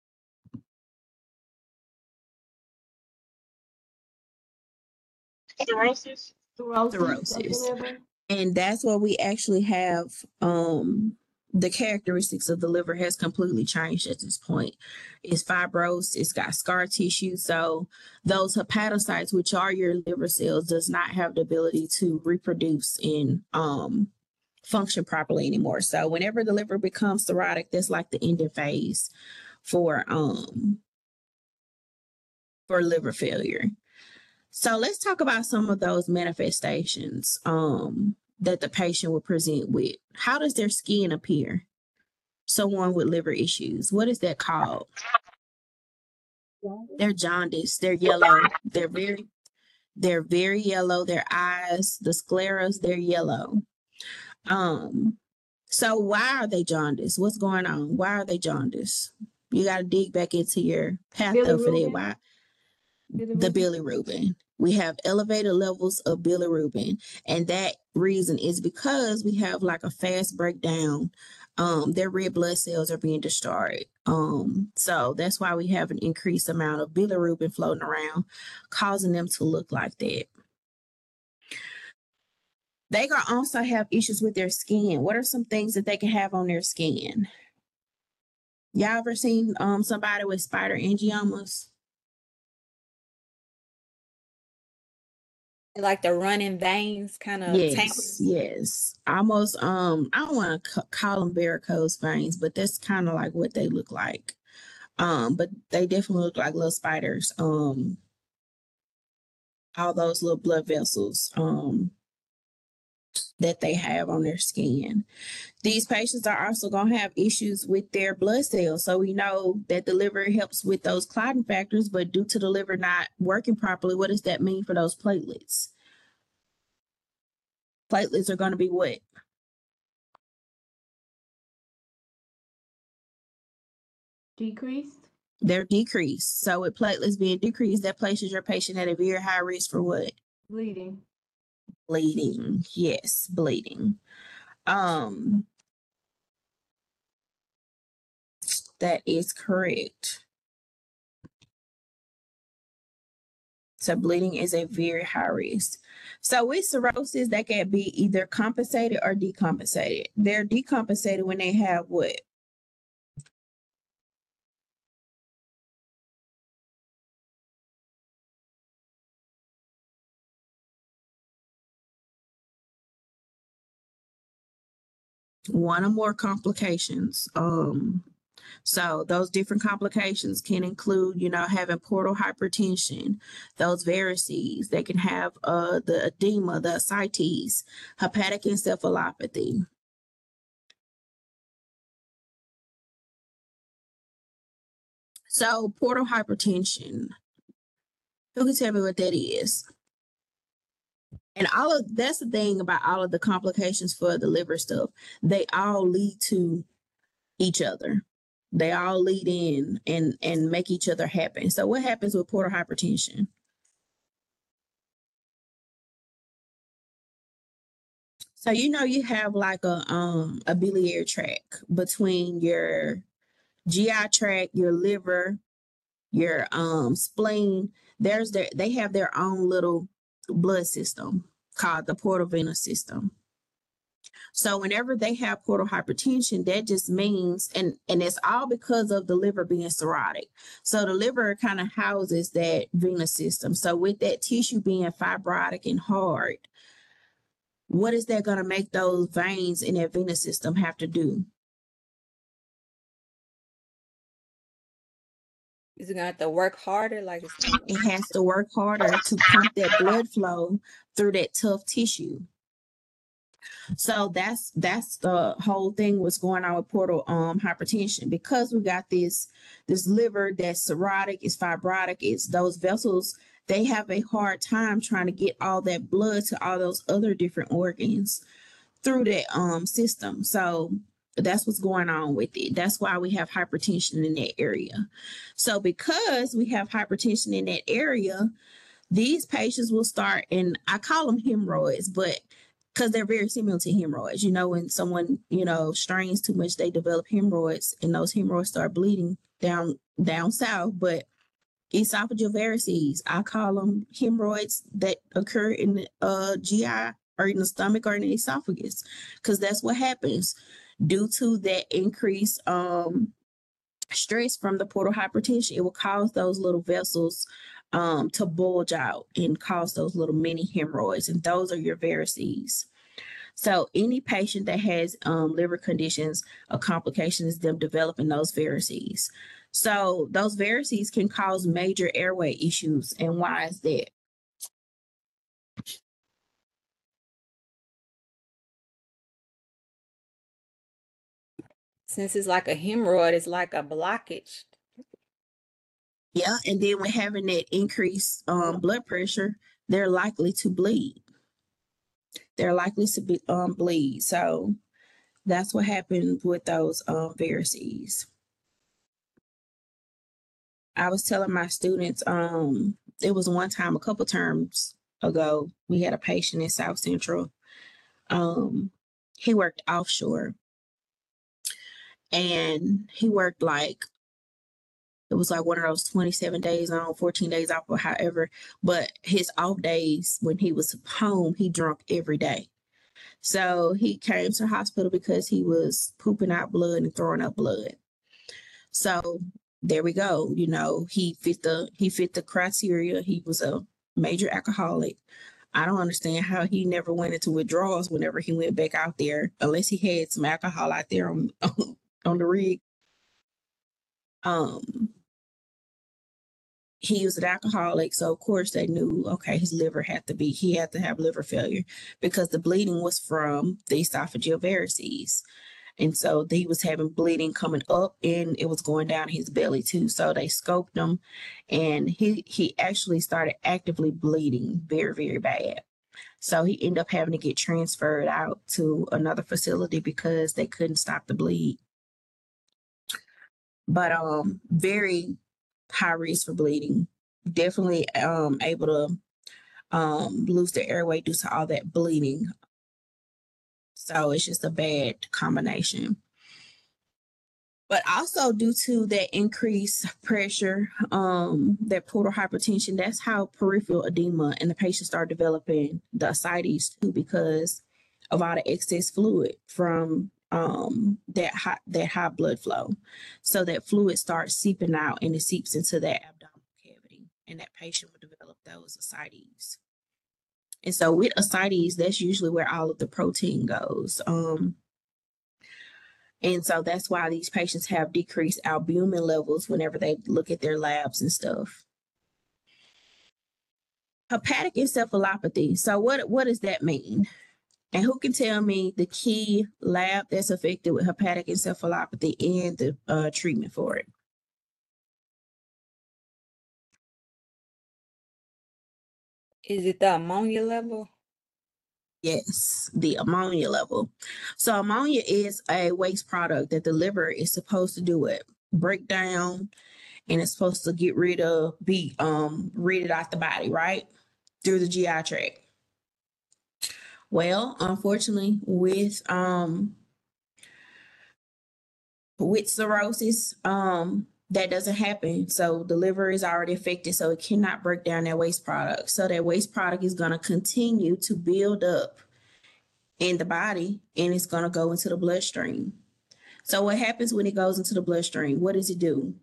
Cirrhosis. Cirrhosis of the Cirrhosis. liver. And that's where we actually have um the characteristics of the liver has completely changed at this point. It's fibrosed, it's got scar tissue. So those hepatocytes, which are your liver cells, does not have the ability to reproduce and um function properly anymore. So whenever the liver becomes cirrhotic, that's like the ending phase for um for liver failure. So let's talk about some of those manifestations um, that the patient will present with. How does their skin appear? Someone with liver issues. What is that called? They're jaundiced. They're yellow. They're very, they're very yellow. Their eyes, the scleras, they're yellow. Um, so why are they jaundiced? What's going on? Why are they jaundiced? You got to dig back into your patho for that. Bilirubin. Why? The bilirubin. We have elevated levels of bilirubin, and that reason is because we have like a fast breakdown. Um, their red blood cells are being destroyed. Um, so that's why we have an increased amount of bilirubin floating around, causing them to look like that. They can also have issues with their skin. What are some things that they can have on their skin? Y'all ever seen um somebody with spider angiomas? Like the running veins kind of tangle. Yes, yes. Almost, um, I don't want to call them varicose veins, but that's kind of like what they look like. Um, but they definitely look like little spiders. Um, all those little blood vessels, um, that they have on their skin. These patients are also going to have issues with their blood cells. So we know that the liver helps with those clotting factors, but due to the liver not working properly, what does that mean for those platelets? Platelets are going to be what? Decreased. They're decreased. So with platelets being decreased, that places your patient at a very high risk for what? Bleeding. Bleeding. Yes, bleeding. Um, that is correct. So bleeding is a very high risk. So with cirrhosis, that can be either compensated or decompensated. They're decompensated when they have what? One or more complications. Um, so those different complications can include, you know, having portal hypertension, those varices. They can have uh, the edema, the ascites, hepatic encephalopathy. So portal hypertension, who can tell me what that is? And all of that's the thing about all of the complications for the liver stuff. They all lead to each other. They all lead in and and make each other happen. So what happens with portal hypertension? So you know you have like a um a biliary tract between your G I tract, your liver, your um spleen. There's their they have their own little blood system called the portal venous system. So whenever they have portal hypertension, that just means, and, and it's all because of the liver being cirrhotic. So the liver kind of houses that venous system. So with that tissue being fibrotic and hard, what is that going to make those veins in that venous system have to do? Is it gonna have to work harder? Like it's gonna... It has to work harder to pump that blood flow through that tough tissue. So that's that's the whole thing what's going on with portal um hypertension, because we got this this liver that's cirrhotic, it's fibrotic, it's those vessels, they have a hard time trying to get all that blood to all those other different organs through that um system. So that's what's going on with it. That's why we have hypertension in that area. So because we have hypertension in that area, these patients will start, and I call them hemorrhoids, but because they're very similar to hemorrhoids. You know, when someone, you know, strains too much, they develop hemorrhoids, and those hemorrhoids start bleeding down down south. But esophageal varices, I call them hemorrhoids that occur in the uh, G I or in the stomach or in the esophagus, because that's what happens due to that increased um, stress from the portal hypertension. It will cause those little vessels um, to bulge out and cause those little mini hemorrhoids, and those are your varices. So any patient that has um, liver conditions, a complication is them developing those varices. So those varices can cause major airway issues. And why is that? Since it's like a hemorrhoid, it's like a blockage. Yeah, and then when having that increased um, blood pressure, they're likely to bleed. They're likely to be, um, bleed. So that's what happened with those um, varices. I was telling my students, um, it was one time a couple terms ago, we had a patient in South Central. Um, he worked offshore, and he worked like, it was like one of those twenty-seven days on, fourteen days off, or however. But his off days when he was home, he drunk every day. So he came to the hospital because he was pooping out blood and throwing up blood. So there we go. You know, he fit the he fit the criteria. He was a major alcoholic. I don't understand how he never went into withdrawals whenever he went back out there, unless he had some alcohol out there on on, on the rig. Um, he was an alcoholic, so of course they knew, okay, his liver had to be, he had to have liver failure because the bleeding was from the esophageal varices. And so he was having bleeding coming up and it was going down his belly too. So they scoped him and he, he actually started actively bleeding very, very bad. So he ended up having to get transferred out to another facility because they couldn't stop the bleed. But um, very high risk for bleeding. Definitely um able to um lose their airway due to all that bleeding. So it's just a bad combination. But also due to that increased pressure, um, that portal hypertension, that's how peripheral edema and the patient start developing the ascites too, because of all the excess fluid from um that high that high blood flow. So that fluid starts seeping out and it seeps into that abdominal cavity, and that patient will develop those ascites. And so with ascites, that's usually where all of the protein goes. Um, and so that's why these patients have decreased albumin levels whenever they look at their labs and stuff. Hepatic encephalopathy. So what, what does that mean? And who can tell me the key lab that's affected with hepatic encephalopathy and the uh, treatment for it? Is it the ammonia level? Yes, the ammonia level. So ammonia is a waste product that the liver is supposed to do it, break down, and it's supposed to get rid of, be um rid it out the body, right? Through the G I tract. Well, unfortunately, with um with cirrhosis, um, that doesn't happen. So the liver is already affected, so it cannot break down that waste product. So that waste product is going to continue to build up in the body and it's going to go into the bloodstream. So what happens when it goes into the bloodstream? What does it do?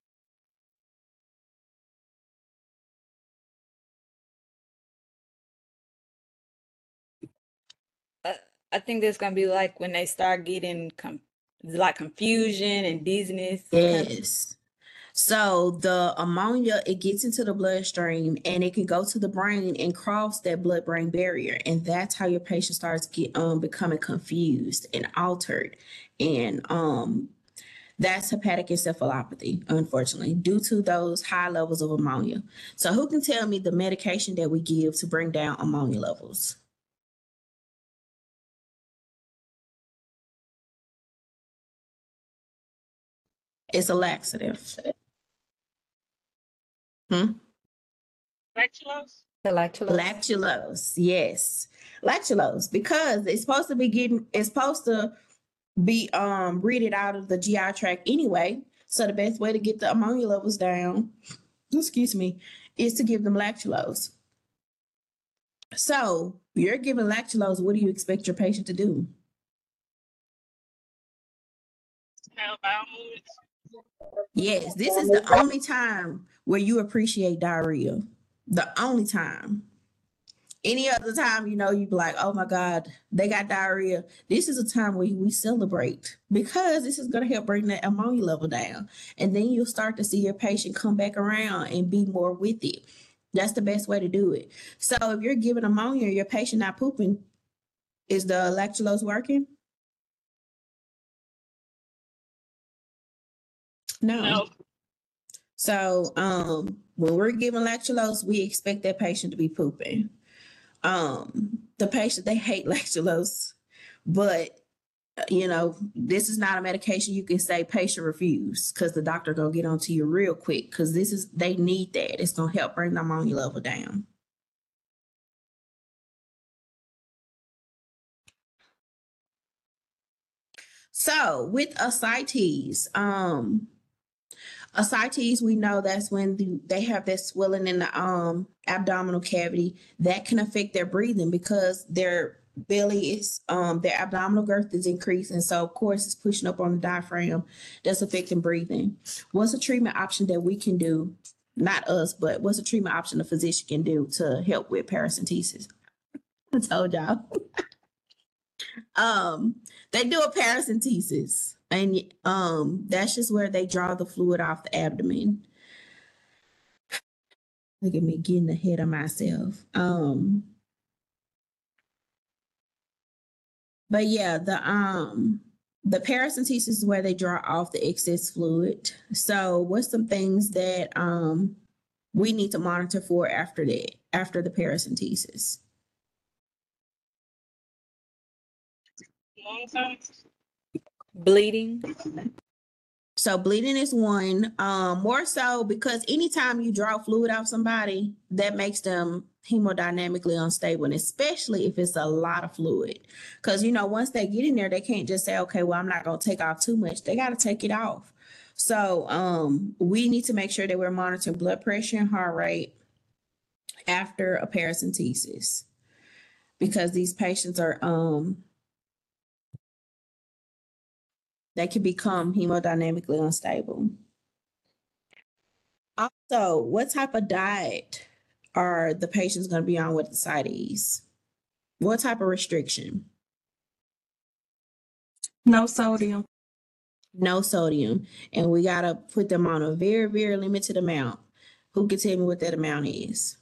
Uh, I think there's gonna be like when they start getting com- like confusion and dizziness. Yes. So the ammonia, it gets into the bloodstream and it can go to the brain and cross that blood-brain barrier. And that's how your patient starts get um becoming confused and altered. And um that's hepatic encephalopathy, unfortunately, due to those high levels of ammonia. So who can tell me the medication that we give to bring down ammonia levels? It's a laxative. Hmm? Lactulose? The lactulose. Lactulose, yes, lactulose, because it's supposed to be getting, it's supposed to be um readed out of the G I tract anyway. So the best way to get the ammonia levels down, excuse me, is to give them lactulose. So you're giving lactulose, what do you expect your patient to do? Have bowel movements? Yes, this is the only time where you appreciate diarrhea. The only time. Any other time, you know, you be like, oh my God, they got diarrhea. This is a time where we celebrate because this is going to help bring that ammonia level down. And then you'll start to see your patient come back around and be more with it. That's the best way to do it. So if you're giving ammonia, your patient not pooping, is the lactulose working? No. No. So um, when we're giving lactulose, we expect that patient to be pooping. Um, the patient, they hate lactulose, but you know, this is not a medication you can say patient refuse because the doctor gonna get onto you real quick because this is, they need that. It's gonna help bring the ammonia level down. So with ascites, um, ascites, we know that's when the, they have that swelling in the um abdominal cavity that can affect their breathing because their belly is um their abdominal girth is increasing. So of course it's pushing up on the diaphragm. That's affecting breathing. What's a treatment option that we can do? Not us, but what's a treatment option a physician can do to help with paracentesis? I told y'all. Um, they do a paracentesis, and um, that's just where they draw the fluid off the abdomen. Look at me getting ahead of myself. Um, but yeah, the um the paracentesis is where they draw off the excess fluid. So, what's some things that um we need to monitor for after that, after the paracentesis? Long time. Bleeding. So bleeding is one, um, more so because anytime you draw fluid off somebody, that makes them hemodynamically unstable, and especially if it's a lot of fluid. Because you know, once they get in there, they can't just say, okay, well, I'm not gonna take off too much. They gotta take it off. So um, we need to make sure that we're monitoring blood pressure and heart rate after a paracentesis, because these patients are um they can become hemodynamically unstable. Also, what type of diet are the patients going to be on with ascites? What type of restriction? No sodium. No sodium. And we got to put them on a very, very limited amount. Who can tell me what that amount is?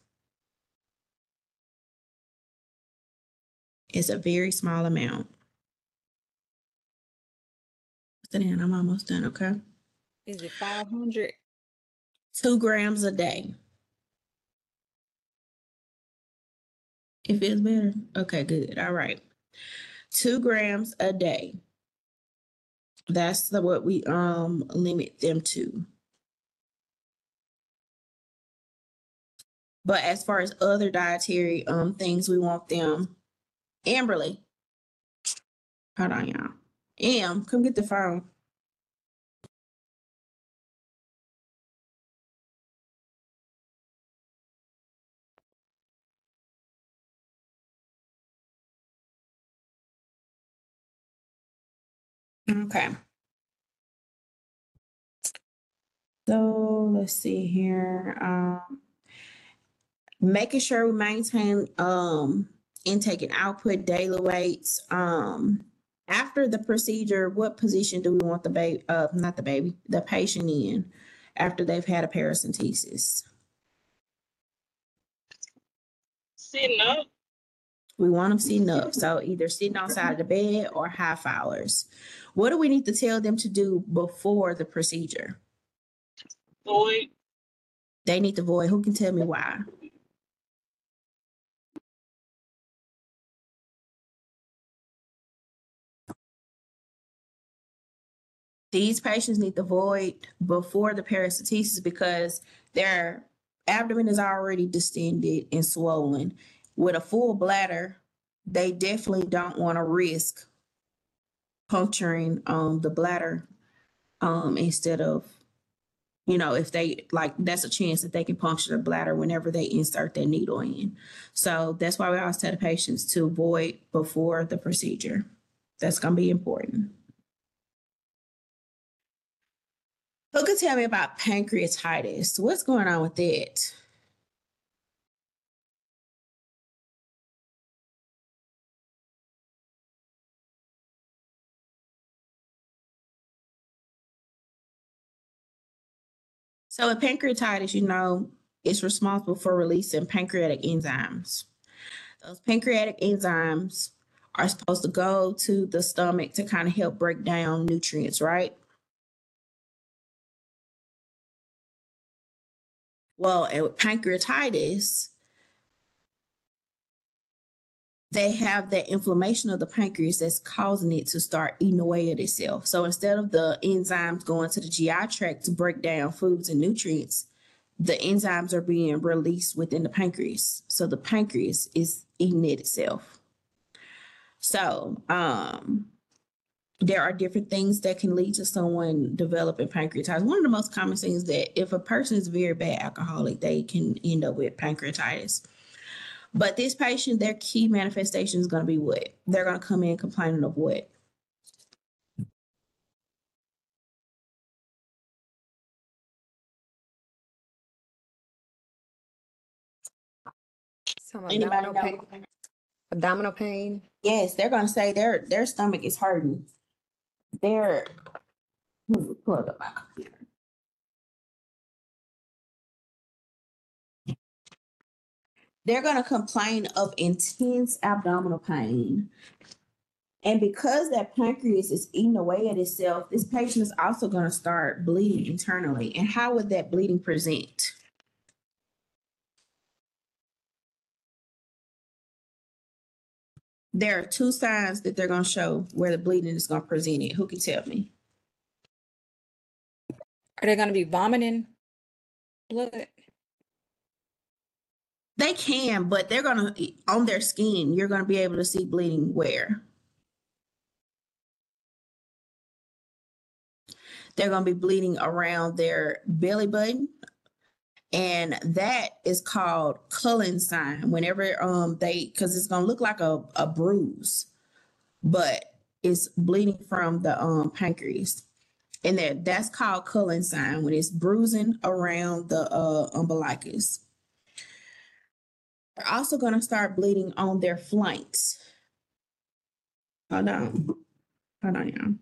It's a very small amount. Sit down. I'm almost done. Okay. Is it five hundred? Two grams a day. It feels better. Okay, good. All right. Two grams a day. That's the what we um limit them to. But as far as other dietary um things, we want them. Amberly, hold on, y'all. Am, come get the phone. Okay. So let's see here. Um, making sure we maintain um intake and output, daily weights. Um, after the procedure, what position do we want the baby, uh, not the baby, the patient in after they've had a paracentesis? Sitting up. We want them sitting up. So either sitting on side of the bed or half hours. What do we need to tell them to do before the procedure? Void. They need to void. Who can tell me why? These patients need to void before the paracentesis because their abdomen is already distended and swollen. With a full bladder, they definitely don't want to risk puncturing um, the bladder um, instead of, you know, if they like, that's a chance that they can puncture the bladder whenever they insert that needle in. So that's why we always tell the patients to void before the procedure. That's going to be important. Who can tell me about pancreatitis? What's going on with that? So with pancreatitis, you know, it's responsible for releasing pancreatic enzymes. Those pancreatic enzymes are supposed to go to the stomach to kind of help break down nutrients, right? Well, and with pancreatitis, they have that inflammation of the pancreas that's causing it to start eating away at itself. So instead of the enzymes going to the G I tract to break down foods and nutrients, the enzymes are being released within the pancreas. So the pancreas is eating it itself. So um, there are different things that can lead to someone developing pancreatitis. One of the most common things is that if a person is very bad alcoholic, they can end up with pancreatitis. But this patient, their key manifestation is going to be what? They're going to come in complaining of what? Some Anybody abdominal know? pain. Abdominal pain. Yes, they're gonna say their their stomach is hurting. They're let me pull up my computer. They're gonna complain of intense abdominal pain. And because that pancreas is eating away at itself, this patient is also going to start bleeding internally. And how would that bleeding present? There are two signs that they're going to show where the bleeding is going to present it. Who can tell me? Are they gonna be vomiting blood? They can, but they're going to, on their skin, you're going to be able to see bleeding where? They're going to be bleeding around their belly button. And that is called Cullen sign. Whenever um they, because it's gonna look like a, a bruise, but it's bleeding from the um pancreas. And that that's called Cullen sign when it's bruising around the uh umbilicus. They're also gonna start bleeding on their flanks. Hold on. Hold on, y'all.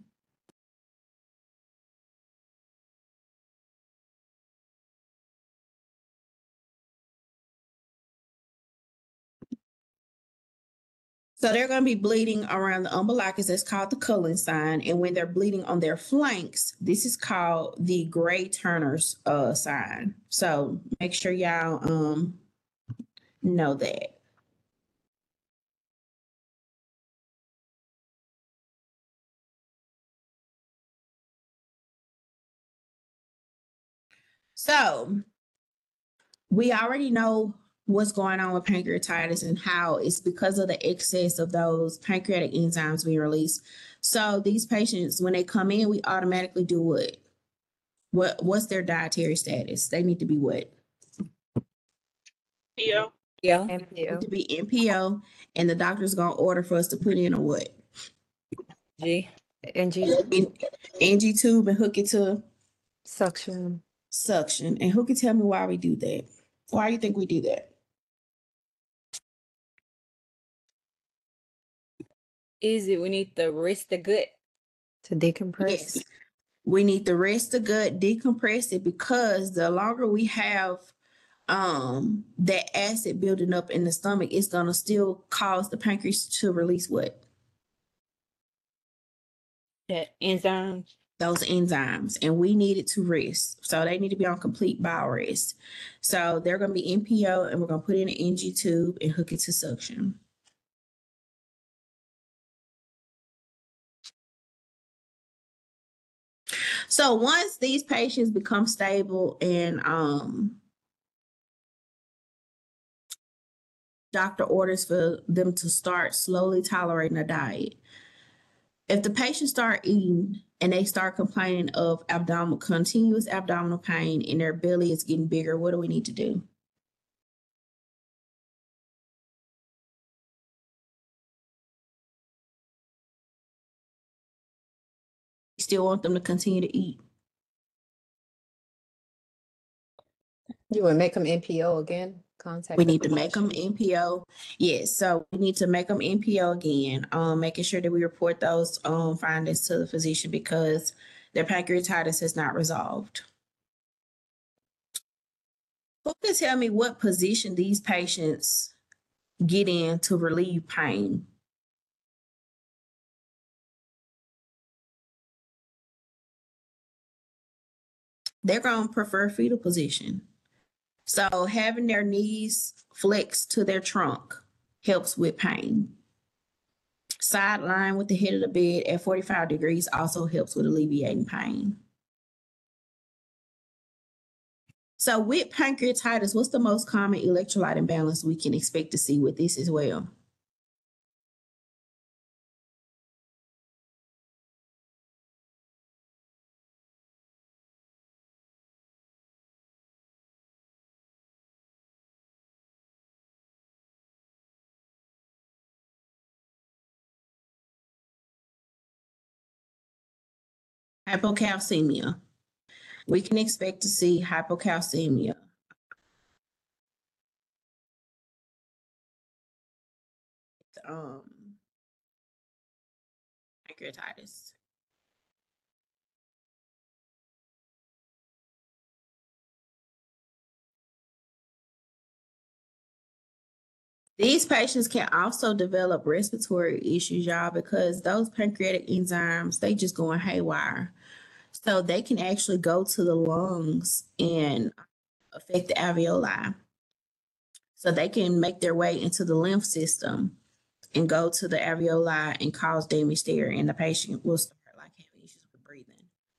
So they're going to be bleeding around the umbilicus. That's called the Cullen sign. And when they're bleeding on their flanks, this is called the Gray Turner's uh, sign. So make sure y'all um, know that. So we already know what's going on with pancreatitis and how it's because of the excess of those pancreatic enzymes being released. So these patients, when they come in, we automatically do what? What what's their dietary status? They need to be what? Yeah. Yeah. M P O. Need to be N P O, and the doctor's gonna order for us to put in a what? G. N G In, N G tube and hook it to suction. suction. And who can tell me why we do that? Why do you think we do that? Easy. We need to rest the gut. To decompress. Yes. We need to rest the gut, decompress it, because the longer we have um that acid building up in the stomach, it's gonna still cause the pancreas to release what? That enzymes. Those enzymes, and we need it to rest. So they need to be on complete bowel rest. So they're gonna be N P O, and we're gonna put in an N G tube and hook it to suction. So once these patients become stable and um, doctor orders for them to start slowly tolerating a diet, if the patients start eating and they start complaining of abdominal, continuous abdominal pain and their belly is getting bigger, what do we need to do? You still want them to continue to eat? You would make them N P O again? Contact. We the need to make them physician. N P O. Yes, so we need to make them N P O again, um, making sure that we report those um, findings to the physician because their pancreatitis is not resolved. Who can tell me what position these patients get in to relieve pain? They're going to prefer fetal position. So having their knees flexed to their trunk helps with pain. Side lying with the head of the bed at forty-five degrees also helps with alleviating pain. So with pancreatitis, what's the most common electrolyte imbalance we can expect to see with this as well? Hypocalcemia. We can expect to see hypocalcemia. um pancreatitis. These patients can also develop respiratory issues, y'all, because those pancreatic enzymes, they just going haywire. So they can actually go to the lungs and affect the alveoli. So they can make their way into the lymph system and go to the alveoli and cause damage there, and the patient will start like having issues with breathing.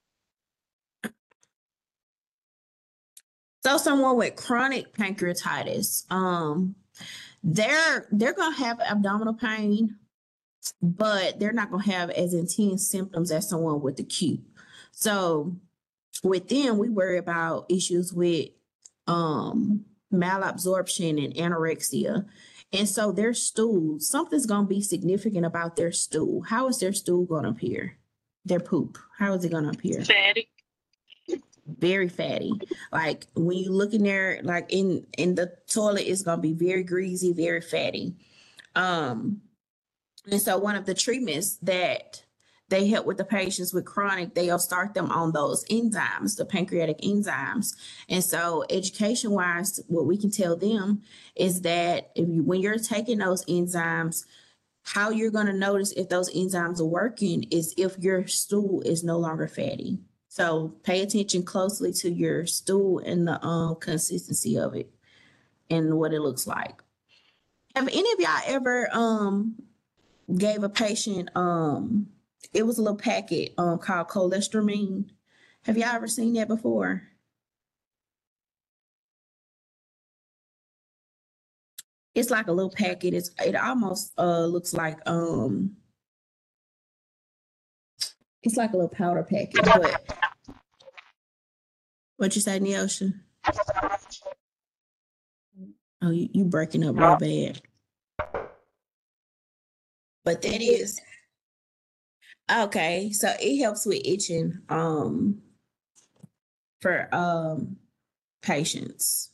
So someone with chronic pancreatitis, um, they're they're gonna have abdominal pain, but they're not gonna have as intense symptoms as someone with acute. So with them, we worry about issues with um malabsorption and anorexia. And so their stool, something's gonna be significant about their stool. How is their stool gonna appear? Their poop, how is it gonna appear? Fatty. Very fatty. Like when you look in there, like in in the toilet, it's gonna be very greasy, very fatty. Um, and so one of the treatments that they help with the patients with chronic, they'll start them on those enzymes, the pancreatic enzymes. And so education wise, what we can tell them is that if you, when you're taking those enzymes, how you're going to notice if those enzymes are working is if your stool is no longer fatty. So pay attention closely to your stool and the um, consistency of it and what it looks like. Have any of y'all ever um, gave a patient, um, it was a little packet um, called cholestyramine. Have y'all ever seen that before? It's like a little packet. It's it almost uh looks like um it's like a little powder packet, but what you say, Neosha? Oh, you, you breaking up real bad. But that is okay. So it helps with itching um for um patients.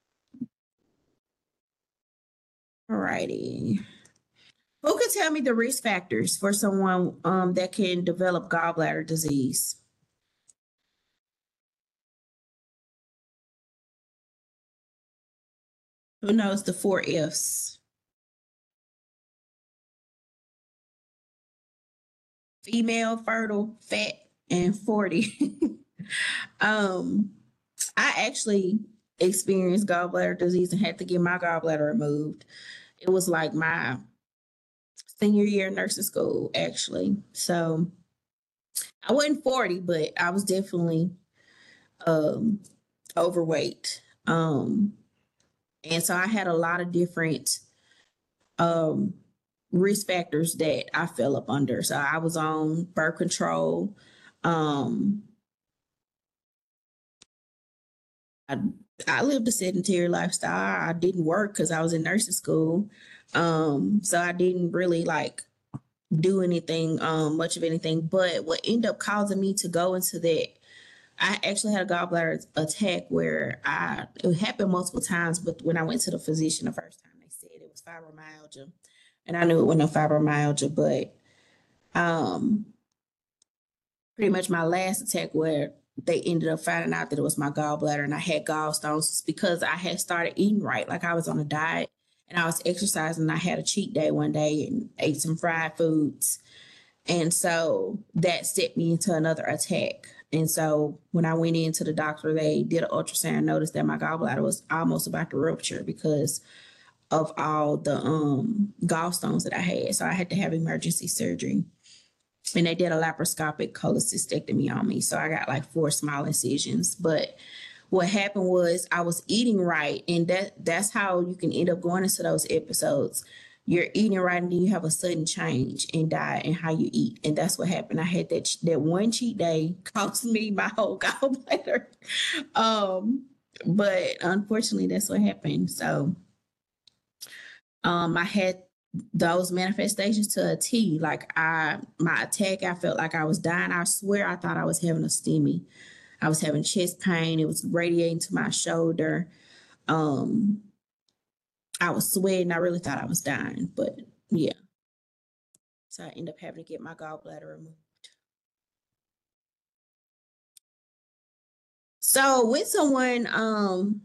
Alrighty. Who could tell me the risk factors for someone um that can develop gallbladder disease? Who knows the four F's? Female, fertile, fat, and forty. um, I actually experienced gallbladder disease and had to get my gallbladder removed. It was like my senior year in nursing school, actually. So I wasn't forty, but I was definitely um overweight. Um, and so I had a lot of different um risk factors that I fell up under. So I was on birth control. Um, I, I lived a sedentary lifestyle. I didn't work because I was in nursing school. Um, so I didn't really like do anything, um, much of anything. But what ended up causing me to go into that, I actually had a gallbladder attack where I, it happened multiple times, but when I went to the physician the first time, they said it was fibromyalgia. And I knew it wasn't no fibromyalgia, but um, pretty much my last attack where they ended up finding out that it was my gallbladder and I had gallstones because I had started eating right. Like I was on a diet and I was exercising. And I had a cheat day one day and ate some fried foods. And so that set me into another attack. And so when I went into the doctor, they did an ultrasound, noticed that my gallbladder was almost about to rupture because of all the um, gallstones that I had. So I had to have emergency surgery. And they did a laparoscopic cholecystectomy on me. So I got like four small incisions. But what happened was I was eating right. And that that's how you can end up going into those episodes. You're eating right and then you have a sudden change in diet and how you eat. And that's what happened. I had that that one cheat day cost me my whole gallbladder. Um, but unfortunately, that's what happened. So um, I had those manifestations to a T. Like I, my attack, I felt like I was dying. I swear I thought I was having a STEMI. I was having chest pain. It was radiating to my shoulder. Um, I was sweating. I really thought I was dying, but Yeah. So I end up having to get my gallbladder removed. So with someone, um,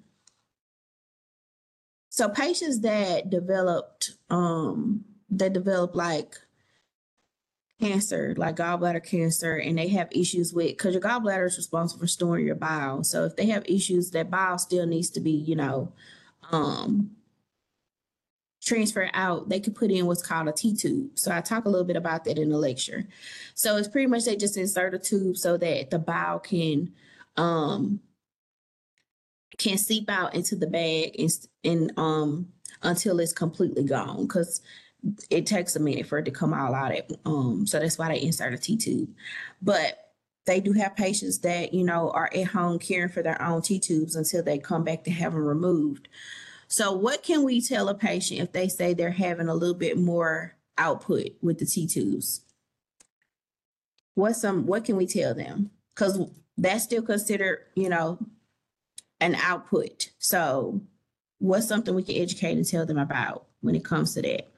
so patients that developed, um, that develop like cancer, like gallbladder cancer, and they have issues with, because your gallbladder is responsible for storing your bile. So if they have issues, that bile still needs to be, you know, um, transfer out, they could put in what's called a T-tube. So I talk a little bit about that in the lecture. So it's pretty much they just insert a tube so that the bile can um can seep out into the bag and, and um until it's completely gone, because it takes a minute for it to come all out. At, um, so that's why they insert a T-tube. But they do have patients that, you know, are at home caring for their own T-tubes until they come back to have them removed. So what can we tell a patient if they say they're having a little bit more output with the T-tubes? What's some, what can we tell them? Because that's still considered, you know, an output. So what's something we can educate and tell them about when it comes to that?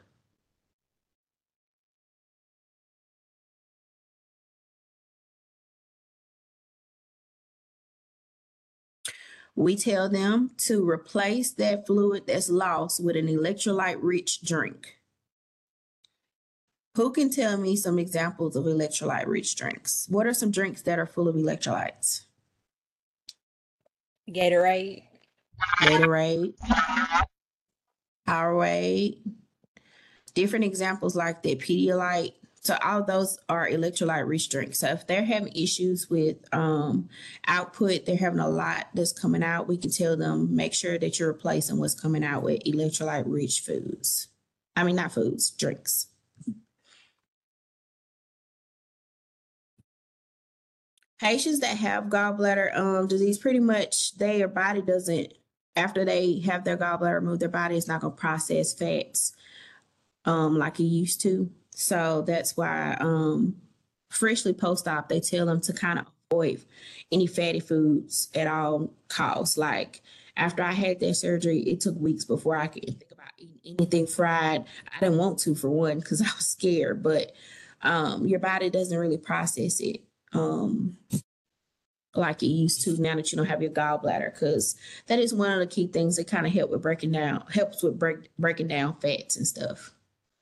We tell them to replace that fluid that's lost with an electrolyte-rich drink. Who can tell me some examples of electrolyte-rich drinks? What are some drinks that are full of electrolytes? Gatorade. Gatorade, Powerade, different examples like that, Pedialyte. So all those are electrolyte-rich drinks. So if they're having issues with um, output, they're having a lot that's coming out, we can tell them, make sure that you're replacing what's coming out with electrolyte-rich foods. I mean, not foods, drinks. Patients that have gallbladder um, disease, pretty much their body doesn't, after they have their gallbladder removed, their body is not going to process fats um, like it used to. So that's why um, freshly post-op, they tell them to kind of avoid any fatty foods at all costs. Like after I had that surgery, it took weeks before I could think about eating anything fried. I didn't want to, for one, because I was scared, but um, your body doesn't really process it um, like it used to now that you don't have your gallbladder, because that is one of the key things that kind of help with breaking down, helps with break, breaking down fats and stuff.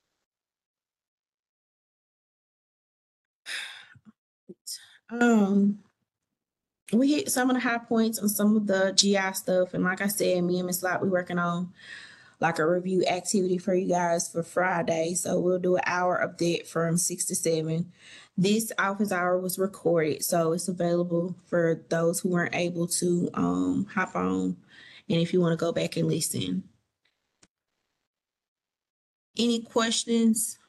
Um, we hit some of the high points on some of the G I stuff, and like I said, me and Miss Lott, we working on like a review activity for you guys for Friday. So we'll do an hour update from six to seven. This office hour was recorded, so it's available for those who weren't able to um, hop on, and if you want to go back and listen. Any questions?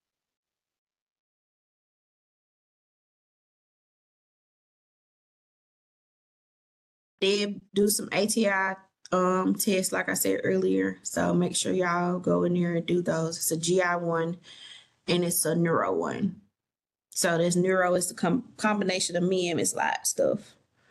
Did do some A T I um tests, like I said earlier. So make sure y'all go in there and do those. It's a G I one and it's a neuro one. So this neuro is the com- combination of me and Miss Lott stuff.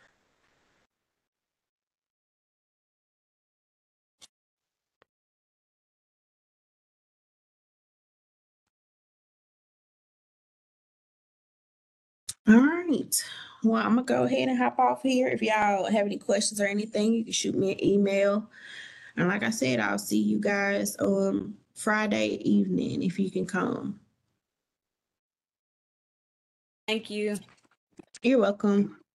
All right. Well, I'm gonna go ahead and hop off here. If y'all have any questions or anything, you can shoot me an email. And like I said, I'll see you guys on Friday evening if you can come. Thank you. You're welcome.